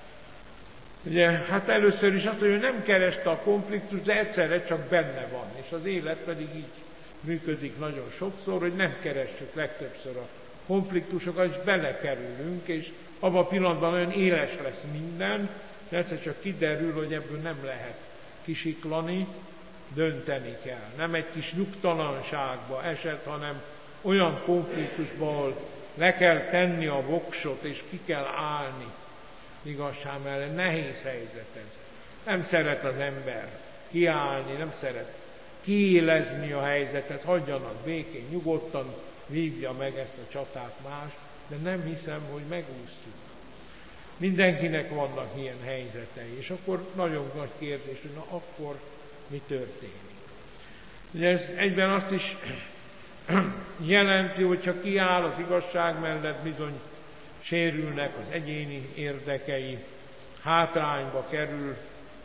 Ugye, hát először is azt, hogy nem kereste a konfliktust, de egyszerre csak benne van, és az élet pedig így működik nagyon sokszor, hogy nem keressük legtöbbször a konfliktusokat, és belekerülünk, és abban a pillanatban olyan éles lesz minden, de egyszer csak kiderül, hogy ebből nem lehet kisiklani, dönteni kell. Nem egy kis nyugtalanságba esett, hanem olyan konfliktusba, ahol le kell tenni a voksot, és ki kell állni igazság mellett. Nehéz helyzet ez. Nem szeret az ember kiállni, nem szeret kiélezni a helyzetet, hagyjanak békén, nyugodtan vívja meg ezt a csatát más, de nem hiszem, hogy megúszjuk. Mindenkinek vannak ilyen helyzetei, és akkor nagyon nagy kérdés, hogy na akkor mi történik. Ugye ez egyben azt is jelenti, hogy ha kiáll az igazság mellett, bizony sérülnek az egyéni érdekei, hátrányba kerül,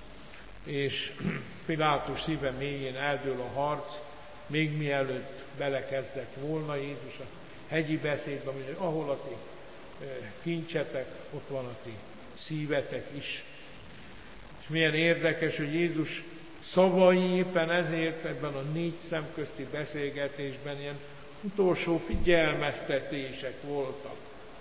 és Pilátus szíve mélyén eldől a harc, még mielőtt belekezdett volna Jézus a hegyi beszédben, hogy ahol a ti kincsetek, ott van a ti szívetek is. És milyen érdekes, hogy Jézus szavai éppen ezért ebben a 4 szemközti beszélgetésben ilyen utolsó figyelmeztetések voltak.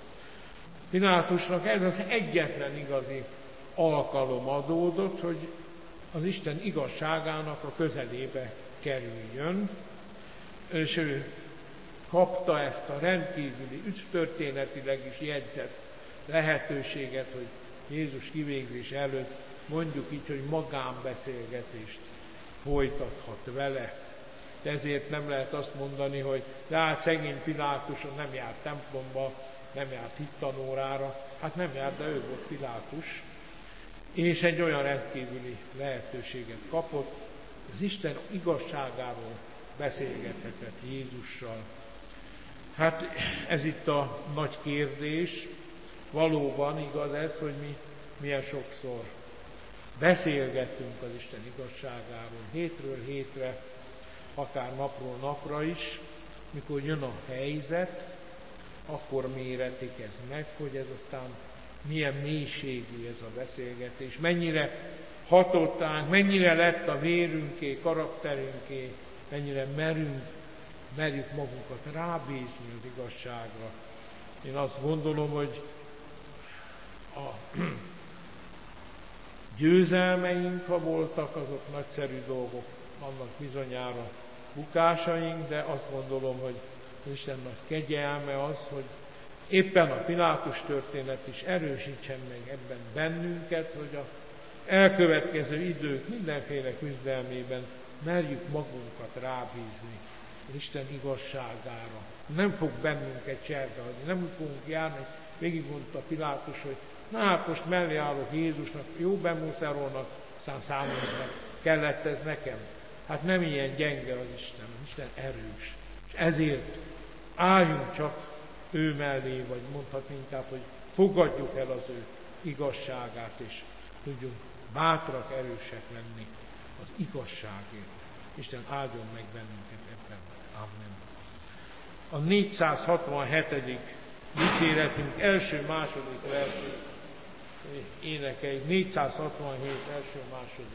Pilátusnak ez az egyetlen igazi alkalom adódott, hogy az Isten igazságának a közelébe kerüljön, és ő kapta ezt a rendkívüli, történetileg is jegyzett lehetőséget, hogy Jézus kivégzés előtt mondjuk így, hogy magánbeszélgetést folytathat vele. De ezért nem lehet azt mondani, hogy de hát szegény Pilátuson nem járt templomba, nem járt hittanórára. Hát nem járt, de ő volt Pilátus. És egy olyan rendkívüli lehetőséget kapott, az Isten igazságáról beszélgethetett Jézussal. Hát ez itt a nagy kérdés, valóban igaz ez, hogy mi milyen sokszor beszélgetünk az Isten igazságáról, hétről hétre, akár napról napra is, mikor jön a helyzet, akkor méretik ez meg, hogy ez aztán milyen mélységű ez a beszélgetés, mennyire hatott ránk, mennyire lett a vérünké, karakterünké, mennyire merjük magunkat rábízni az igazságra. Én azt gondolom, hogy a győzelmeink, ha voltak, azok nagyszerű dolgok, vannak bizonyára bukásaink, de azt gondolom, hogy az Isten nagy kegyelme az, hogy éppen a Pilátus történet is erősítsen meg ebben bennünket, hogy az elkövetkező idők mindenféle küzdelmében merjük magunkat rábízni az Isten igazságára. Nem fog bennünket cserbe hagyni, nem úgy fogunk járni, végig mondta Pilátus, hogy na hát most mellé állok Jézusnak, jó bemúszerolnak, aztán számomra kellett ez nekem. Hát nem ilyen gyenge az Isten, Isten erős. És ezért álljunk csak ő mellé, vagy mondhatni inkább, hogy fogadjuk el az ő igazságát, és tudjunk bátrak, erősek lenni az igazságért. Isten áldjon meg bennünket ebben. Amen. A 467. dicséretünk első-második versét énekeljük. 467 első-második.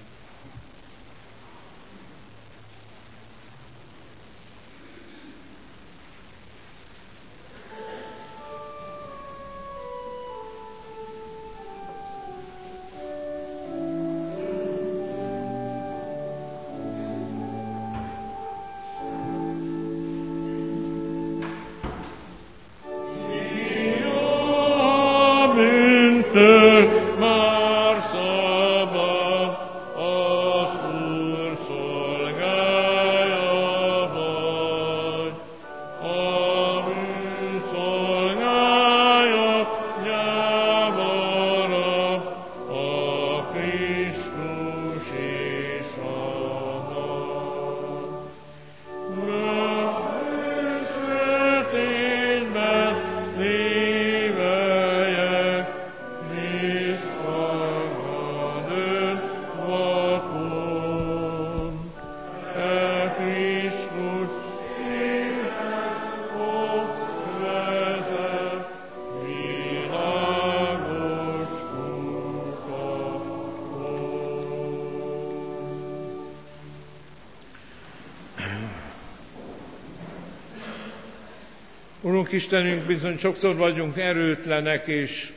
Urunk Istenünk, bizony sokszor vagyunk erőtlenek, és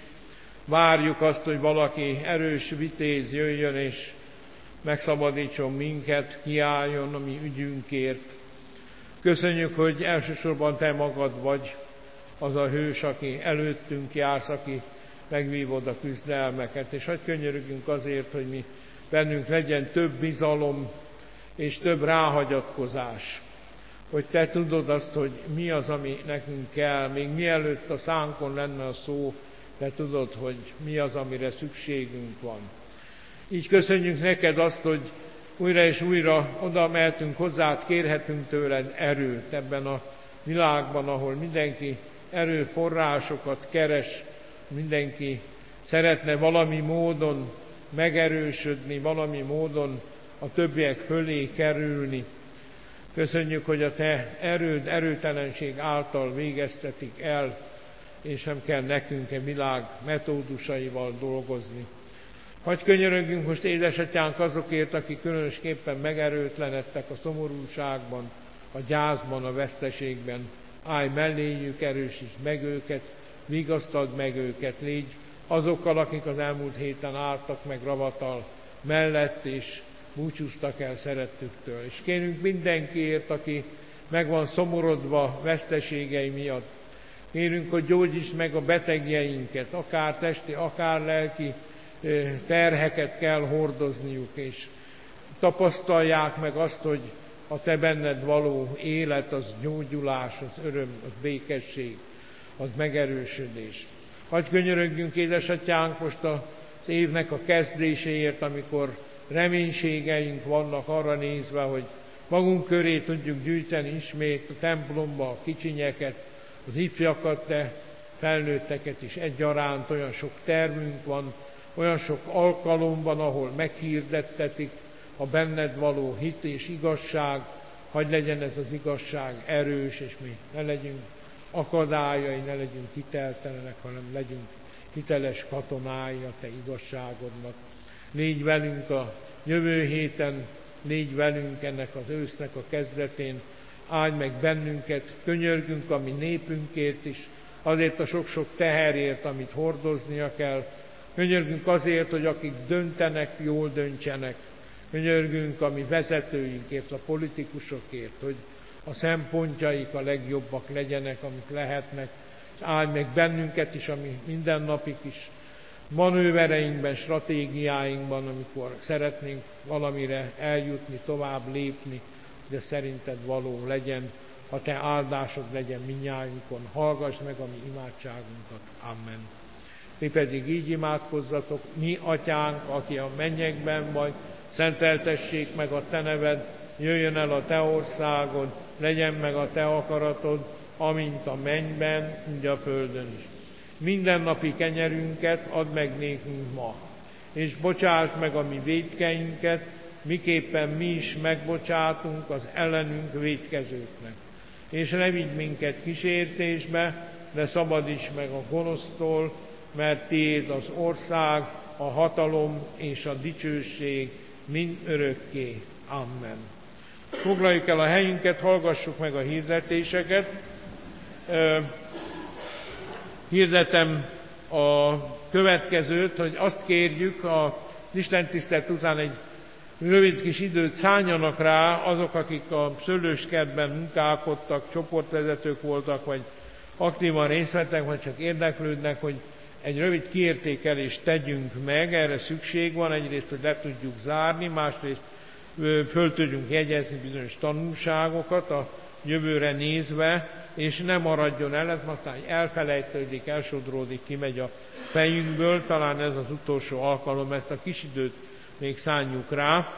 várjuk azt, hogy valaki erős vitéz jöjjön, és megszabadítson minket, kiálljon a mi ügyünkért. Köszönjük, hogy elsősorban Te magad vagy az a hős, aki előttünk jársz, aki megvívod a küzdelmeket, és hadd könyörögjünk azért, hogy mi bennünk legyen több bizalom és több ráhagyatkozás, hogy Te tudod azt, hogy mi az, ami nekünk kell, még mielőtt a szánkon lenne a szó, Te tudod, hogy mi az, amire szükségünk van. Így köszönjük neked azt, hogy újra és újra oda mehetünk hozzád, kérhetünk tőled erőt ebben a világban, ahol mindenki erőforrásokat keres, mindenki szeretne valami módon megerősödni, valami módon a többiek fölé kerülni. Köszönjük, hogy a Te erőd, erőtelenség által végeztetik el, és nem kell nekünk a világ metódusaival dolgozni. Hadd könyörögjünk most, édesatyánk, azokért, akik különösképpen megerőtlenedtek a szomorúságban, a gyászban, a veszteségben. Állj melléjük, erősítsd meg őket, vigasztald meg őket, légy azokkal, akik az elmúlt héten álltak meg ravatal mellett, és búcsúztak el szerettüktől. És kérünk mindenkiért, aki meg van szomorodva veszteségei miatt. Kérünk, hogy gyógyítsd meg a betegjeinket, akár testi, akár lelki terheket kell hordozniuk, és tapasztalják meg azt, hogy a Te benned való élet, az gyógyulás, az öröm, az békesség, az megerősödés. Hadd könyörögjünk, édesatyánk, most az évnek a kezdéséért, amikor reménységeink vannak arra nézve, hogy magunk köré tudjuk gyűjteni ismét a templomba a kicsinyeket, az ifjakat, de felnőtteket is egyaránt. Olyan sok tervünk van, olyan sok alkalom van, ahol meghhirdettetik a benned való hit és igazság. Hadd legyen ez az igazság erős, és mi ne legyünk akadályai, ne legyünk hiteltelenek, hanem legyünk hiteles katonái a Te igazságodnak. Légy velünk a jövő héten, légy velünk ennek az ősznek a kezdetén, áldj meg bennünket, könyörgünk a mi népünkért is, azért a sok-sok teherért, amit hordoznia kell. Könyörgünk azért, hogy akik döntenek, jól döntsenek. Könyörgünk a mi vezetőinkért, a politikusokért, hogy a szempontjaik a legjobbak legyenek, amik lehetnek. És áldj meg bennünket is, ami mindennapi kis manővereinkben, stratégiáinkban, amikor szeretnénk valamire eljutni, tovább lépni, de szerinted való legyen, a Te áldásod legyen mindnyájunkon. Hallgass meg a mi imádságunkat. Amen. Ti pedig így imádkozzatok: mi atyánk, aki a mennyekben vagy, szenteltessék meg a Te neved, jöjjön el a Te országod, legyen meg a Te akaratod, amint a mennyben, úgy a földön is. Mindennapi kenyerünket add meg nékünk ma, és bocsásd meg a mi vétkeinket, miképpen mi is megbocsátunk az ellenünk vétkezőknek. És ne vigy minket kísértésbe, de szabadíts meg a gonosztól, mert Tiéd az ország, a hatalom és a dicsőség mind örökké. Amen. Foglaljuk el a helyünket, hallgassuk meg a hirdetéseket. Hirdetem a következőt, hogy azt kérjük, az istentisztelet után egy rövid kis időt szálljanak rá azok, akik a szőlőskertben munkálkodtak, csoportvezetők voltak, vagy aktívan részt vettek, vagy csak érdeklődnek, hogy egy rövid kiértékelést tegyünk meg, erre szükség van, egyrészt, hogy le tudjuk zárni, másrészt föl tudjunk jegyezni bizonyos tanulságokat a jövőre nézve, és nem maradjon el, ez aztán elfelejtődik, elsodródik, kimegy a fejünkből, talán ez az utolsó alkalom, ezt a kis időt még szánjuk rá.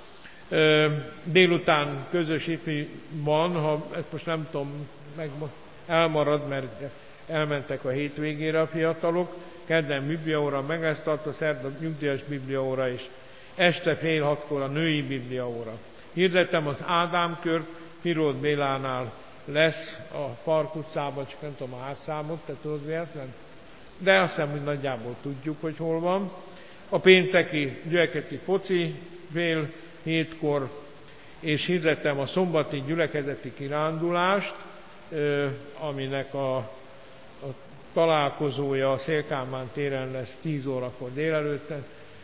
Délután közös ifi van, ha ezt most nem tudom, elmarad, mert elmentek a hétvégére a fiatalok, kedden bibliaóra meg lesz tartva, szerda nyugdíjas bibliaóra, és este 5:30 a női bibliaóra. Hirdetem az Ádámkör, Pirót Bélánál lesz a Park utcában, csak nem tudom a házszámot, te tudod véletlen? De azt hiszem, hogy nagyjából tudjuk, hogy hol van. A pénteki gyülekezeti foci fél 7-kor, és hirdetem a szombati gyülekezeti kirándulást, aminek a találkozója a Szél-Kálmán téren lesz 10 órakor délelőtt.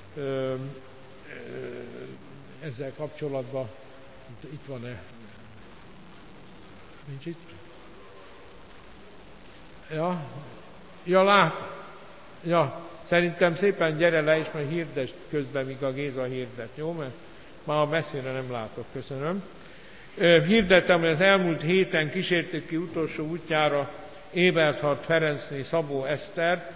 Ezzel kapcsolatban itt van-e? Nincs itt? Ja, szerintem szépen gyere le, és majd hirdesd közben, míg a Géza hirdet, jó? Mert már messzire nem látok, köszönöm. Hirdetem, hogy az elmúlt héten kísértük ki utolsó útjára Eberhard Ferencné Szabó Esztert.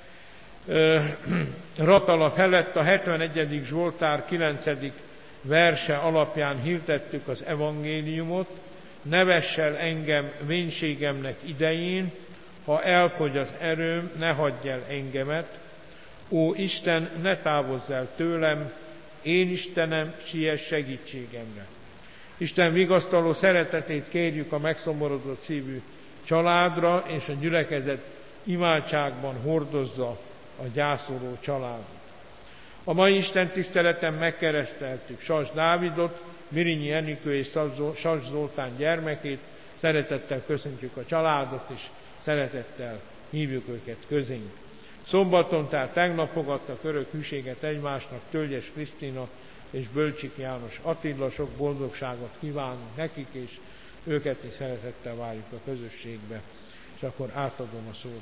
Ratala felett a 71. Zsoltár 9. verse alapján hirdettük az evangéliumot. Ne vess el engem vénségemnek idején, ha elfogy az erőm, ne hagyj el engemet. Ó Isten, ne távozz el tőlem, én Istenem, siess segítségemre. Isten vigasztaló szeretetét kérjük a megszomorodott szívű családra, és a gyülekezet imádságban hordozza a gyászoló családot. A mai Isten tiszteleten megkereszteltük Sas Dávidot, Mirinyi Enikő és Sas Zoltán gyermekét, szeretettel köszöntjük a családot, és szeretettel hívjuk őket közénk. Szombaton, tehát tegnap fogadtak örök hűséget egymásnak Tölgyes Krisztina és Bölcsik János Attila, sok boldogságot kívánunk nekik, és őket is szeretettel várjuk a közösségbe. És akkor átadom a szót.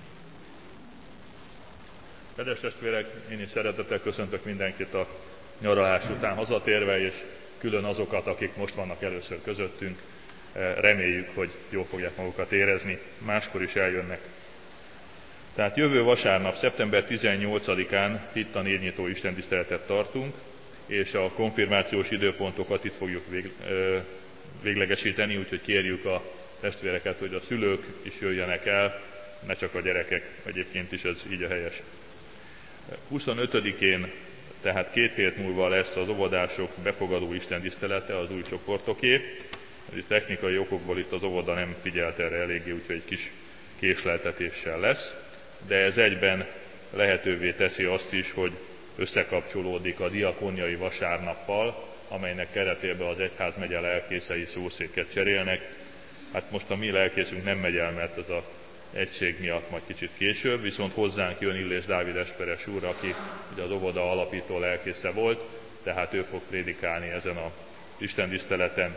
Kedves testvérek, én is szeretettel köszöntök mindenkit a nyaralás után hazatérve, és külön azokat, akik most vannak először közöttünk. Reméljük, hogy jól fogják magukat érezni, máskor is eljönnek. Tehát jövő vasárnap, szeptember 18-án itt a névnyitó istentiszteletet tartunk, és a konfirmációs időpontokat itt fogjuk véglegesíteni, úgyhogy kérjük a testvéreket, hogy a szülők is jöjjenek el, ne csak a gyerekek, egyébként is ez így a helyes. 25-én, tehát 2 hét múlva lesz az óvodások befogadó istentisztelete, az új csoportoké. Technikai okokból itt az óvoda nem figyelt erre eléggé, úgyhogy egy kis késleltetéssel lesz, de ez egyben lehetővé teszi azt is, hogy összekapcsolódik a diakóniai vasárnappal, amelynek keretében az egyházmegye lelkészei szószéket cserélnek. Hát most a mi lelkészünk nem megy el, mert ez az egység miatt majd kicsit később, viszont hozzánk jön Illés Dávid Esperes úr, aki ugye az óvoda alapító lelkésze volt, tehát ő fog prédikálni ezen az istentiszteleten.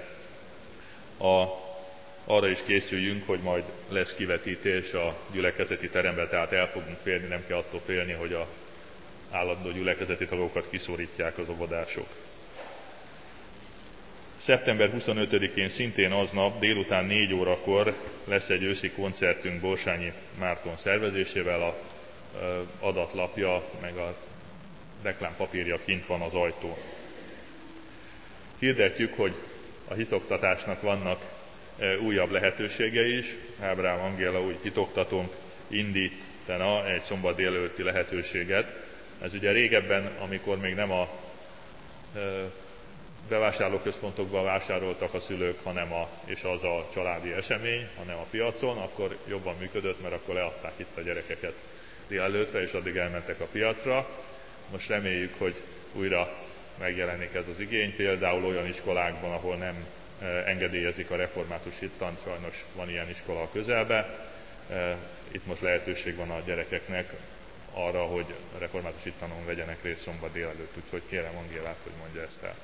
Arra is készüljünk, hogy majd lesz kivetítés a gyülekezeti terembe, tehát el fogunk férni, nem kell attól félni, hogy az állandó gyülekezeti tagokat kiszorítják az óvodások. Szeptember 25-én szintén aznap délután 4 órakor lesz egy őszi koncertünk Borsányi Márton szervezésével, a adatlapja meg a reklámpapírja kint van az ajtón. Hirdetjük, hogy a hitoktatásnak vannak újabb lehetőségei is. Ábrám Angéla új hitoktatónk indítana egy szombat délelőtti lehetőséget. Ez ugye régebben, amikor még nem a bevásárlóközpontokban vásároltak a szülők, és az a családi esemény, hanem a piacon, akkor jobban működött, mert akkor leadták itt a gyerekeket délelőttre, és addig elmentek a piacra. Most reméljük, hogy újra megjelenik ez az igény, például olyan iskolákban, ahol nem engedélyezik a református hittant, sajnos van ilyen iskola a közelben. Itt most lehetőség van a gyerekeknek arra, hogy a református hittanon vegyenek részt szombat délelőtt, úgyhogy kérem Angélát, hogy mondja ezt el.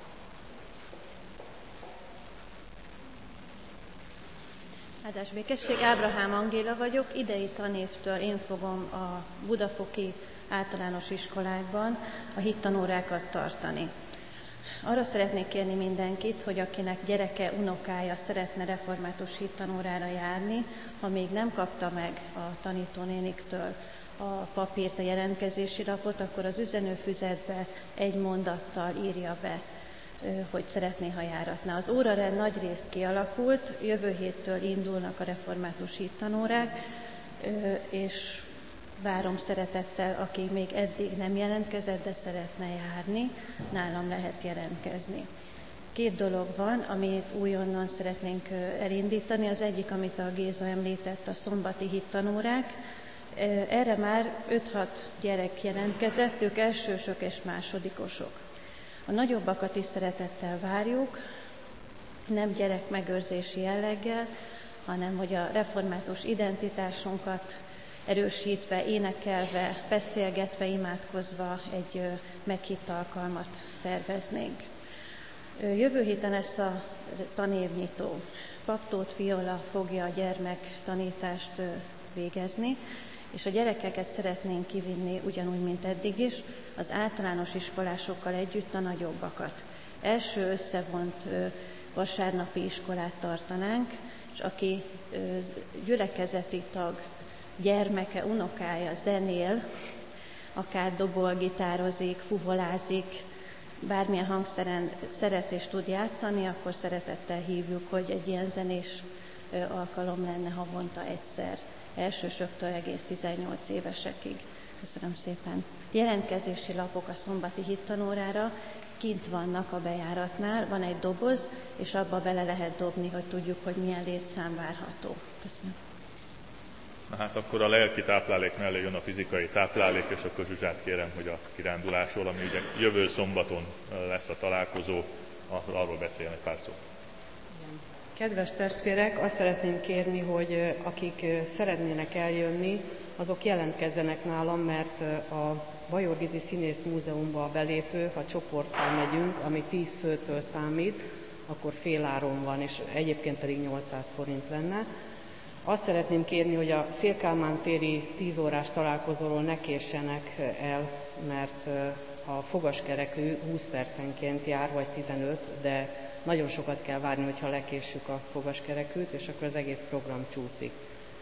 Áldás békesség, Ábrahám Angéla vagyok, idei tanévtől én fogom a budafoki általános iskolákban a hittanórákat tartani. Arra szeretnék kérni mindenkit, hogy akinek gyereke, unokája szeretne református hittanórára járni, ha még nem kapta meg a tanítónéniktől a papírt, a jelentkezési lapot, akkor az üzenőfüzetbe egy mondattal írja be, hogy szeretné, ha járatna. Az órarend nagy részt kialakult, jövő héttől indulnak a református hittanórák, és várom szeretettel, aki még eddig nem jelentkezett, de szeretne járni, nálam lehet jelentkezni. 2 dolog van, amit újonnan szeretnénk elindítani. Az egyik, amit a Géza említett, a szombati hittanórák. Erre már 5-6 gyerek jelentkezett, ők elsősök és másodikosok. A nagyobbakat is szeretettel várjuk, nem gyerekmegőrzési jelleggel, hanem hogy a református identitásunkat erősítve, énekelve, beszélgetve, imádkozva egy meghitt alkalmat szerveznénk. Jövő héten lesz a tanévnyitó. Pap Tóth Viola fogja a gyermektanítást végezni, és a gyerekeket szeretnénk kivinni ugyanúgy, mint eddig is, az általános iskolásokkal együtt a nagyobbakat. Első összevont vasárnapi iskolát tartanánk, és aki gyülekezeti tag, gyermeke, unokája zenél, akár dobol, gitározik, fuvolázik, bármilyen hangszeren szeret és tud játszani, akkor szeretettel hívjuk, hogy egy ilyen zenés alkalom lenne havonta egyszer, elsősöktől egész 18 évesekig. Köszönöm szépen. Jelentkezési lapok a szombati hittanórára kint vannak a bejáratnál, van egy doboz, és abba bele lehet dobni, hogy tudjuk, hogy milyen létszám várható. Köszönöm. Na hát akkor a lelki táplálék mellé jön a fizikai táplálék, és akkor Zsuzsát kérem, hogy a kirándulásról, ami ugye jövő szombaton lesz a találkozó, arról beszélni pár szót. Kedves testvérek, azt szeretném kérni, hogy akik szeretnének eljönni, azok jelentkezzenek nálam, mert a Bajorvízi Színész Múzeumban belépő, ha csoporttal megyünk, ami 10 főtől számít, akkor féláron van, és egyébként pedig 800 forint lenne. Azt szeretném kérni, hogy a Széll-Kálmán téri 10 órás találkozóról ne késsenek el, mert a fogaskerekű 20 percenként jár, vagy 15, de nagyon sokat kell várni, hogyha lekéssük a fogaskerekűt, és akkor az egész program csúszik.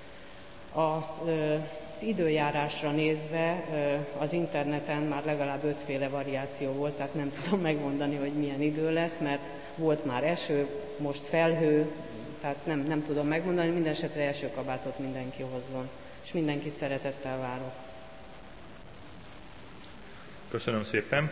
Az időjárásra nézve az interneten már legalább 5 féle variáció volt, tehát nem tudom megmondani, hogy milyen idő lesz, mert volt már eső, most felhő, tehát nem tudom megmondani, minden esetre esőkabátot mindenki hozzon, és mindenkit szeretettel várok. Köszönöm szépen.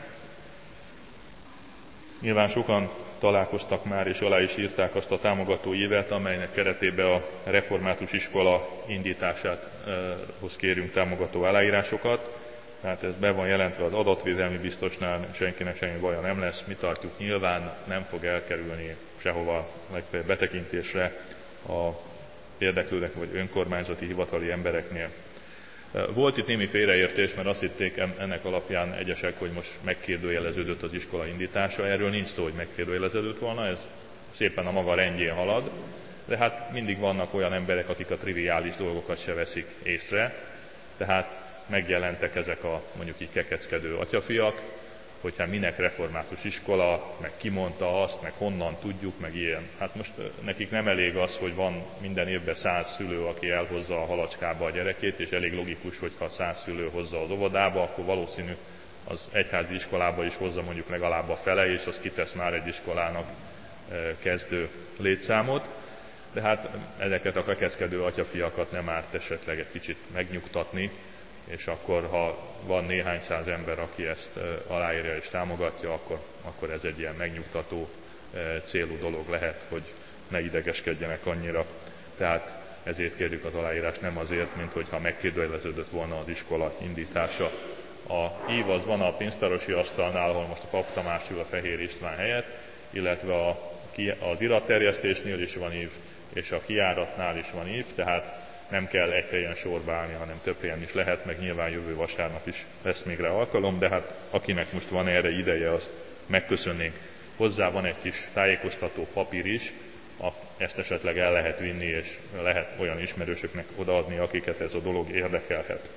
Nyilván sokan találkoztak már, és alá is írták azt a támogató ívet, amelynek keretében a református iskola indításához kérünk támogató aláírásokat. Tehát ez be van jelentve az adatvédelmi biztosnál, senkinek semmi baja nem lesz, mi tartjuk nyilván, nem fog elkerülni sehova, legfeljebb betekintésre a érdeklődők vagy önkormányzati hivatali embereknél. Volt itt némi félreértés, mert azt hitték ennek alapján egyesek, hogy most megkérdőjeleződött az iskola indítása. Erről nincs szó, hogy megkérdőjeleződött volna, ez szépen a maga rendjén halad, de hát mindig vannak olyan emberek, akik a triviális dolgokat se veszik észre, tehát megjelentek ezek a mondjuk így kekeckedő atyafiak, hogy hát minek református iskola, meg ki mondta azt, meg honnan tudjuk, meg ilyen. Hát most nekik nem elég az, hogy van minden évben 100 szülő, aki elhozza a halacskába a gyerekét, és elég logikus, hogy ha 100 szülő hozza az óvodába, akkor valószínű az egyházi iskolába is hozza mondjuk legalább a fele, és az kitesz már egy iskolának kezdő létszámot, de hát ezeket a kekeckedő atyafiakat nem árt esetleg egy kicsit megnyugtatni, és akkor, ha van néhány száz ember, aki ezt aláírja és támogatja, akkor ez egy ilyen megnyugtató célú dolog lehet, hogy ne idegeskedjenek annyira. Tehát ezért kérjük az aláírást, nem azért, mint hogyha megkérdőjeleződött volna az iskola indítása. A ív az van a pénztárosi asztalnál, ahol most a Pap Tamás ül a Fehér István helyett, illetve az iratterjesztésnél is van ív, és a kijáratnál is van ív, tehát nem kell egy helyen sorba állni, hanem több helyen is lehet, meg nyilván jövő vasárnap is lesz még rá alkalom, de hát akinek most van erre ideje, azt megköszönnénk. Hozzá van egy kis tájékoztató papír is, ezt esetleg el lehet vinni, és lehet olyan ismerősöknek odaadni, akiket ez a dolog érdekelhet.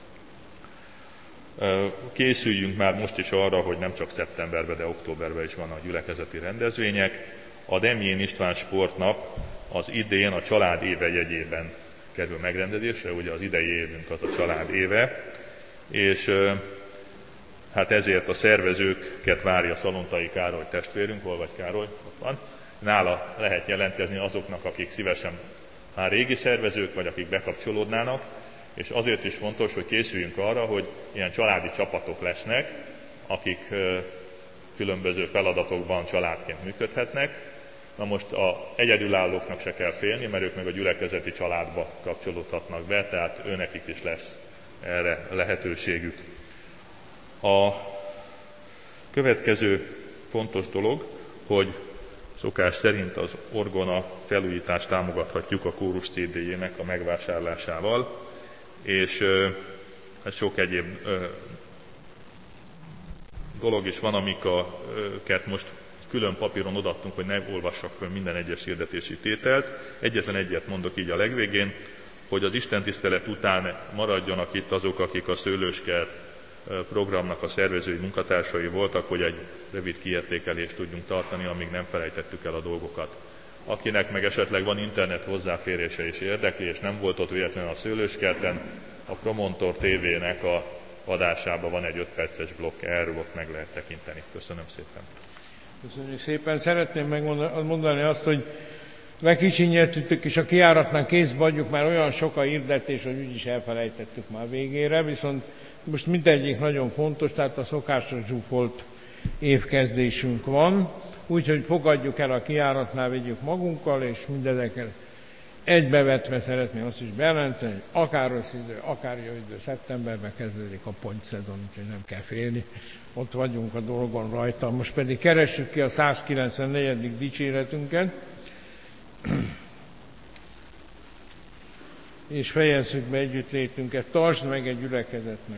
Készüljünk már most is arra, hogy nem csak szeptemberben, de októberben is van a gyülekezeti rendezvények. A Demjén István Sportnap az idén a család éve jegyében kerül megrendezésre, ugye az idei évünk az a család éve, és hát ezért a szervezőket várja Szalontai Károly testvérünk, hol vagy Károly? Ott van. Nála lehet jelentkezni azoknak, akik szívesen már régi szervezők, vagy akik bekapcsolódnának, és azért is fontos, hogy készüljünk arra, hogy ilyen családi csapatok lesznek, akik különböző feladatokban családként működhetnek. Na most a egyedülállóknak se kell félni, mert ők meg a gyülekezeti családba kapcsolódhatnak be, tehát őnekik is lesz erre lehetőségük. A következő fontos dolog, hogy szokás szerint az orgona felújítást támogathatjuk a kórus CD-jének a megvásárlásával, és sok egyéb dolog is van, amiket most külön papíron odaadtunk, hogy ne olvassak föl minden egyes hirdetési tételt. Egyetlen egyet mondok így a legvégén, hogy az istentisztelet után maradjanak itt azok, akik a Szőlőskert programnak a szervezői munkatársai voltak, hogy egy rövid kiértékelést tudjunk tartani, amíg nem felejtettük el a dolgokat. Akinek meg esetleg van internet hozzáférése és érdekli, és nem volt ott véletlenül a Szőlőskerten, a Promontor TV-nek a adásában van egy 5 perces blokk, erről ott meg lehet tekinteni. Köszönöm szépen. Köszönjük szépen. Szeretném megmondani azt, hogy megkicsinyeltük, és a kijáratnál kézbe adjuk, már olyan sok a hirdetés, hogy úgyis elfelejtettük már végére, viszont most mindegyik nagyon fontos, tehát a szokásos zsúfolt évkezdésünk van, úgyhogy fogadjuk el a kijáratnál, vigyük magunkkal, és mindezeket egybevetve szeretném azt is bejelenteni, hogy akár rossz idő, akár jó idő, szeptemberben kezdődik a pontyszezon, úgyhogy nem kell félni, ott vagyunk a dolgon rajta. Most pedig keressük ki a 194. dicséretünket, és fejezzük be együttlétünket, tartsd meg egy gyülekezetnek.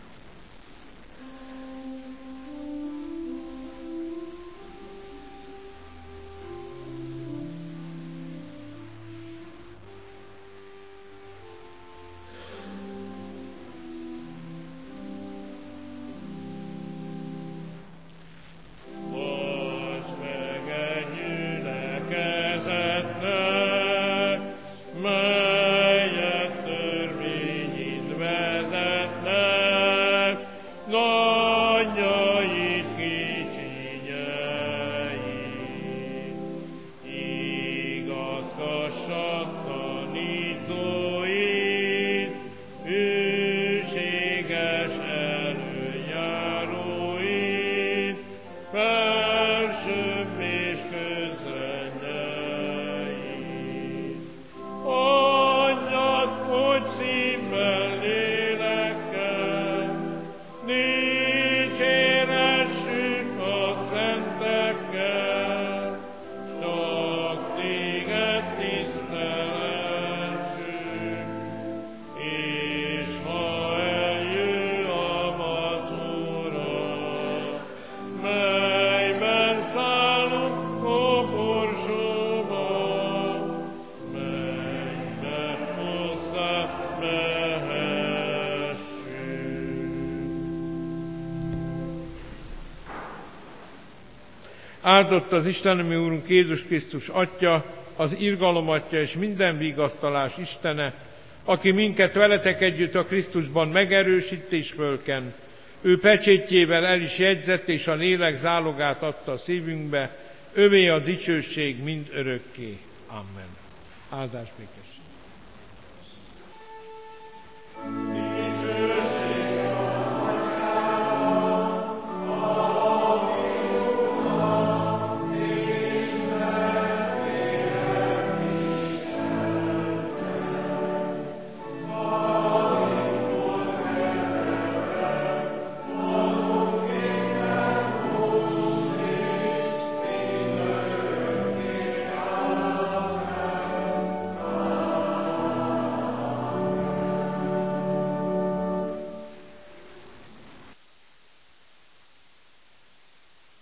Áldott az Isten, mi Úrunk Jézus Krisztus Atya, az irgalom Atya és minden vigasztalás Istene, aki minket veletek együtt a Krisztusban megerősít és fölken. Ő pecsétjével el is jegyzett, és a lélek zálogát adta a szívünkbe, Övé a dicsőség mind örökké. Amen. Áldás békesség.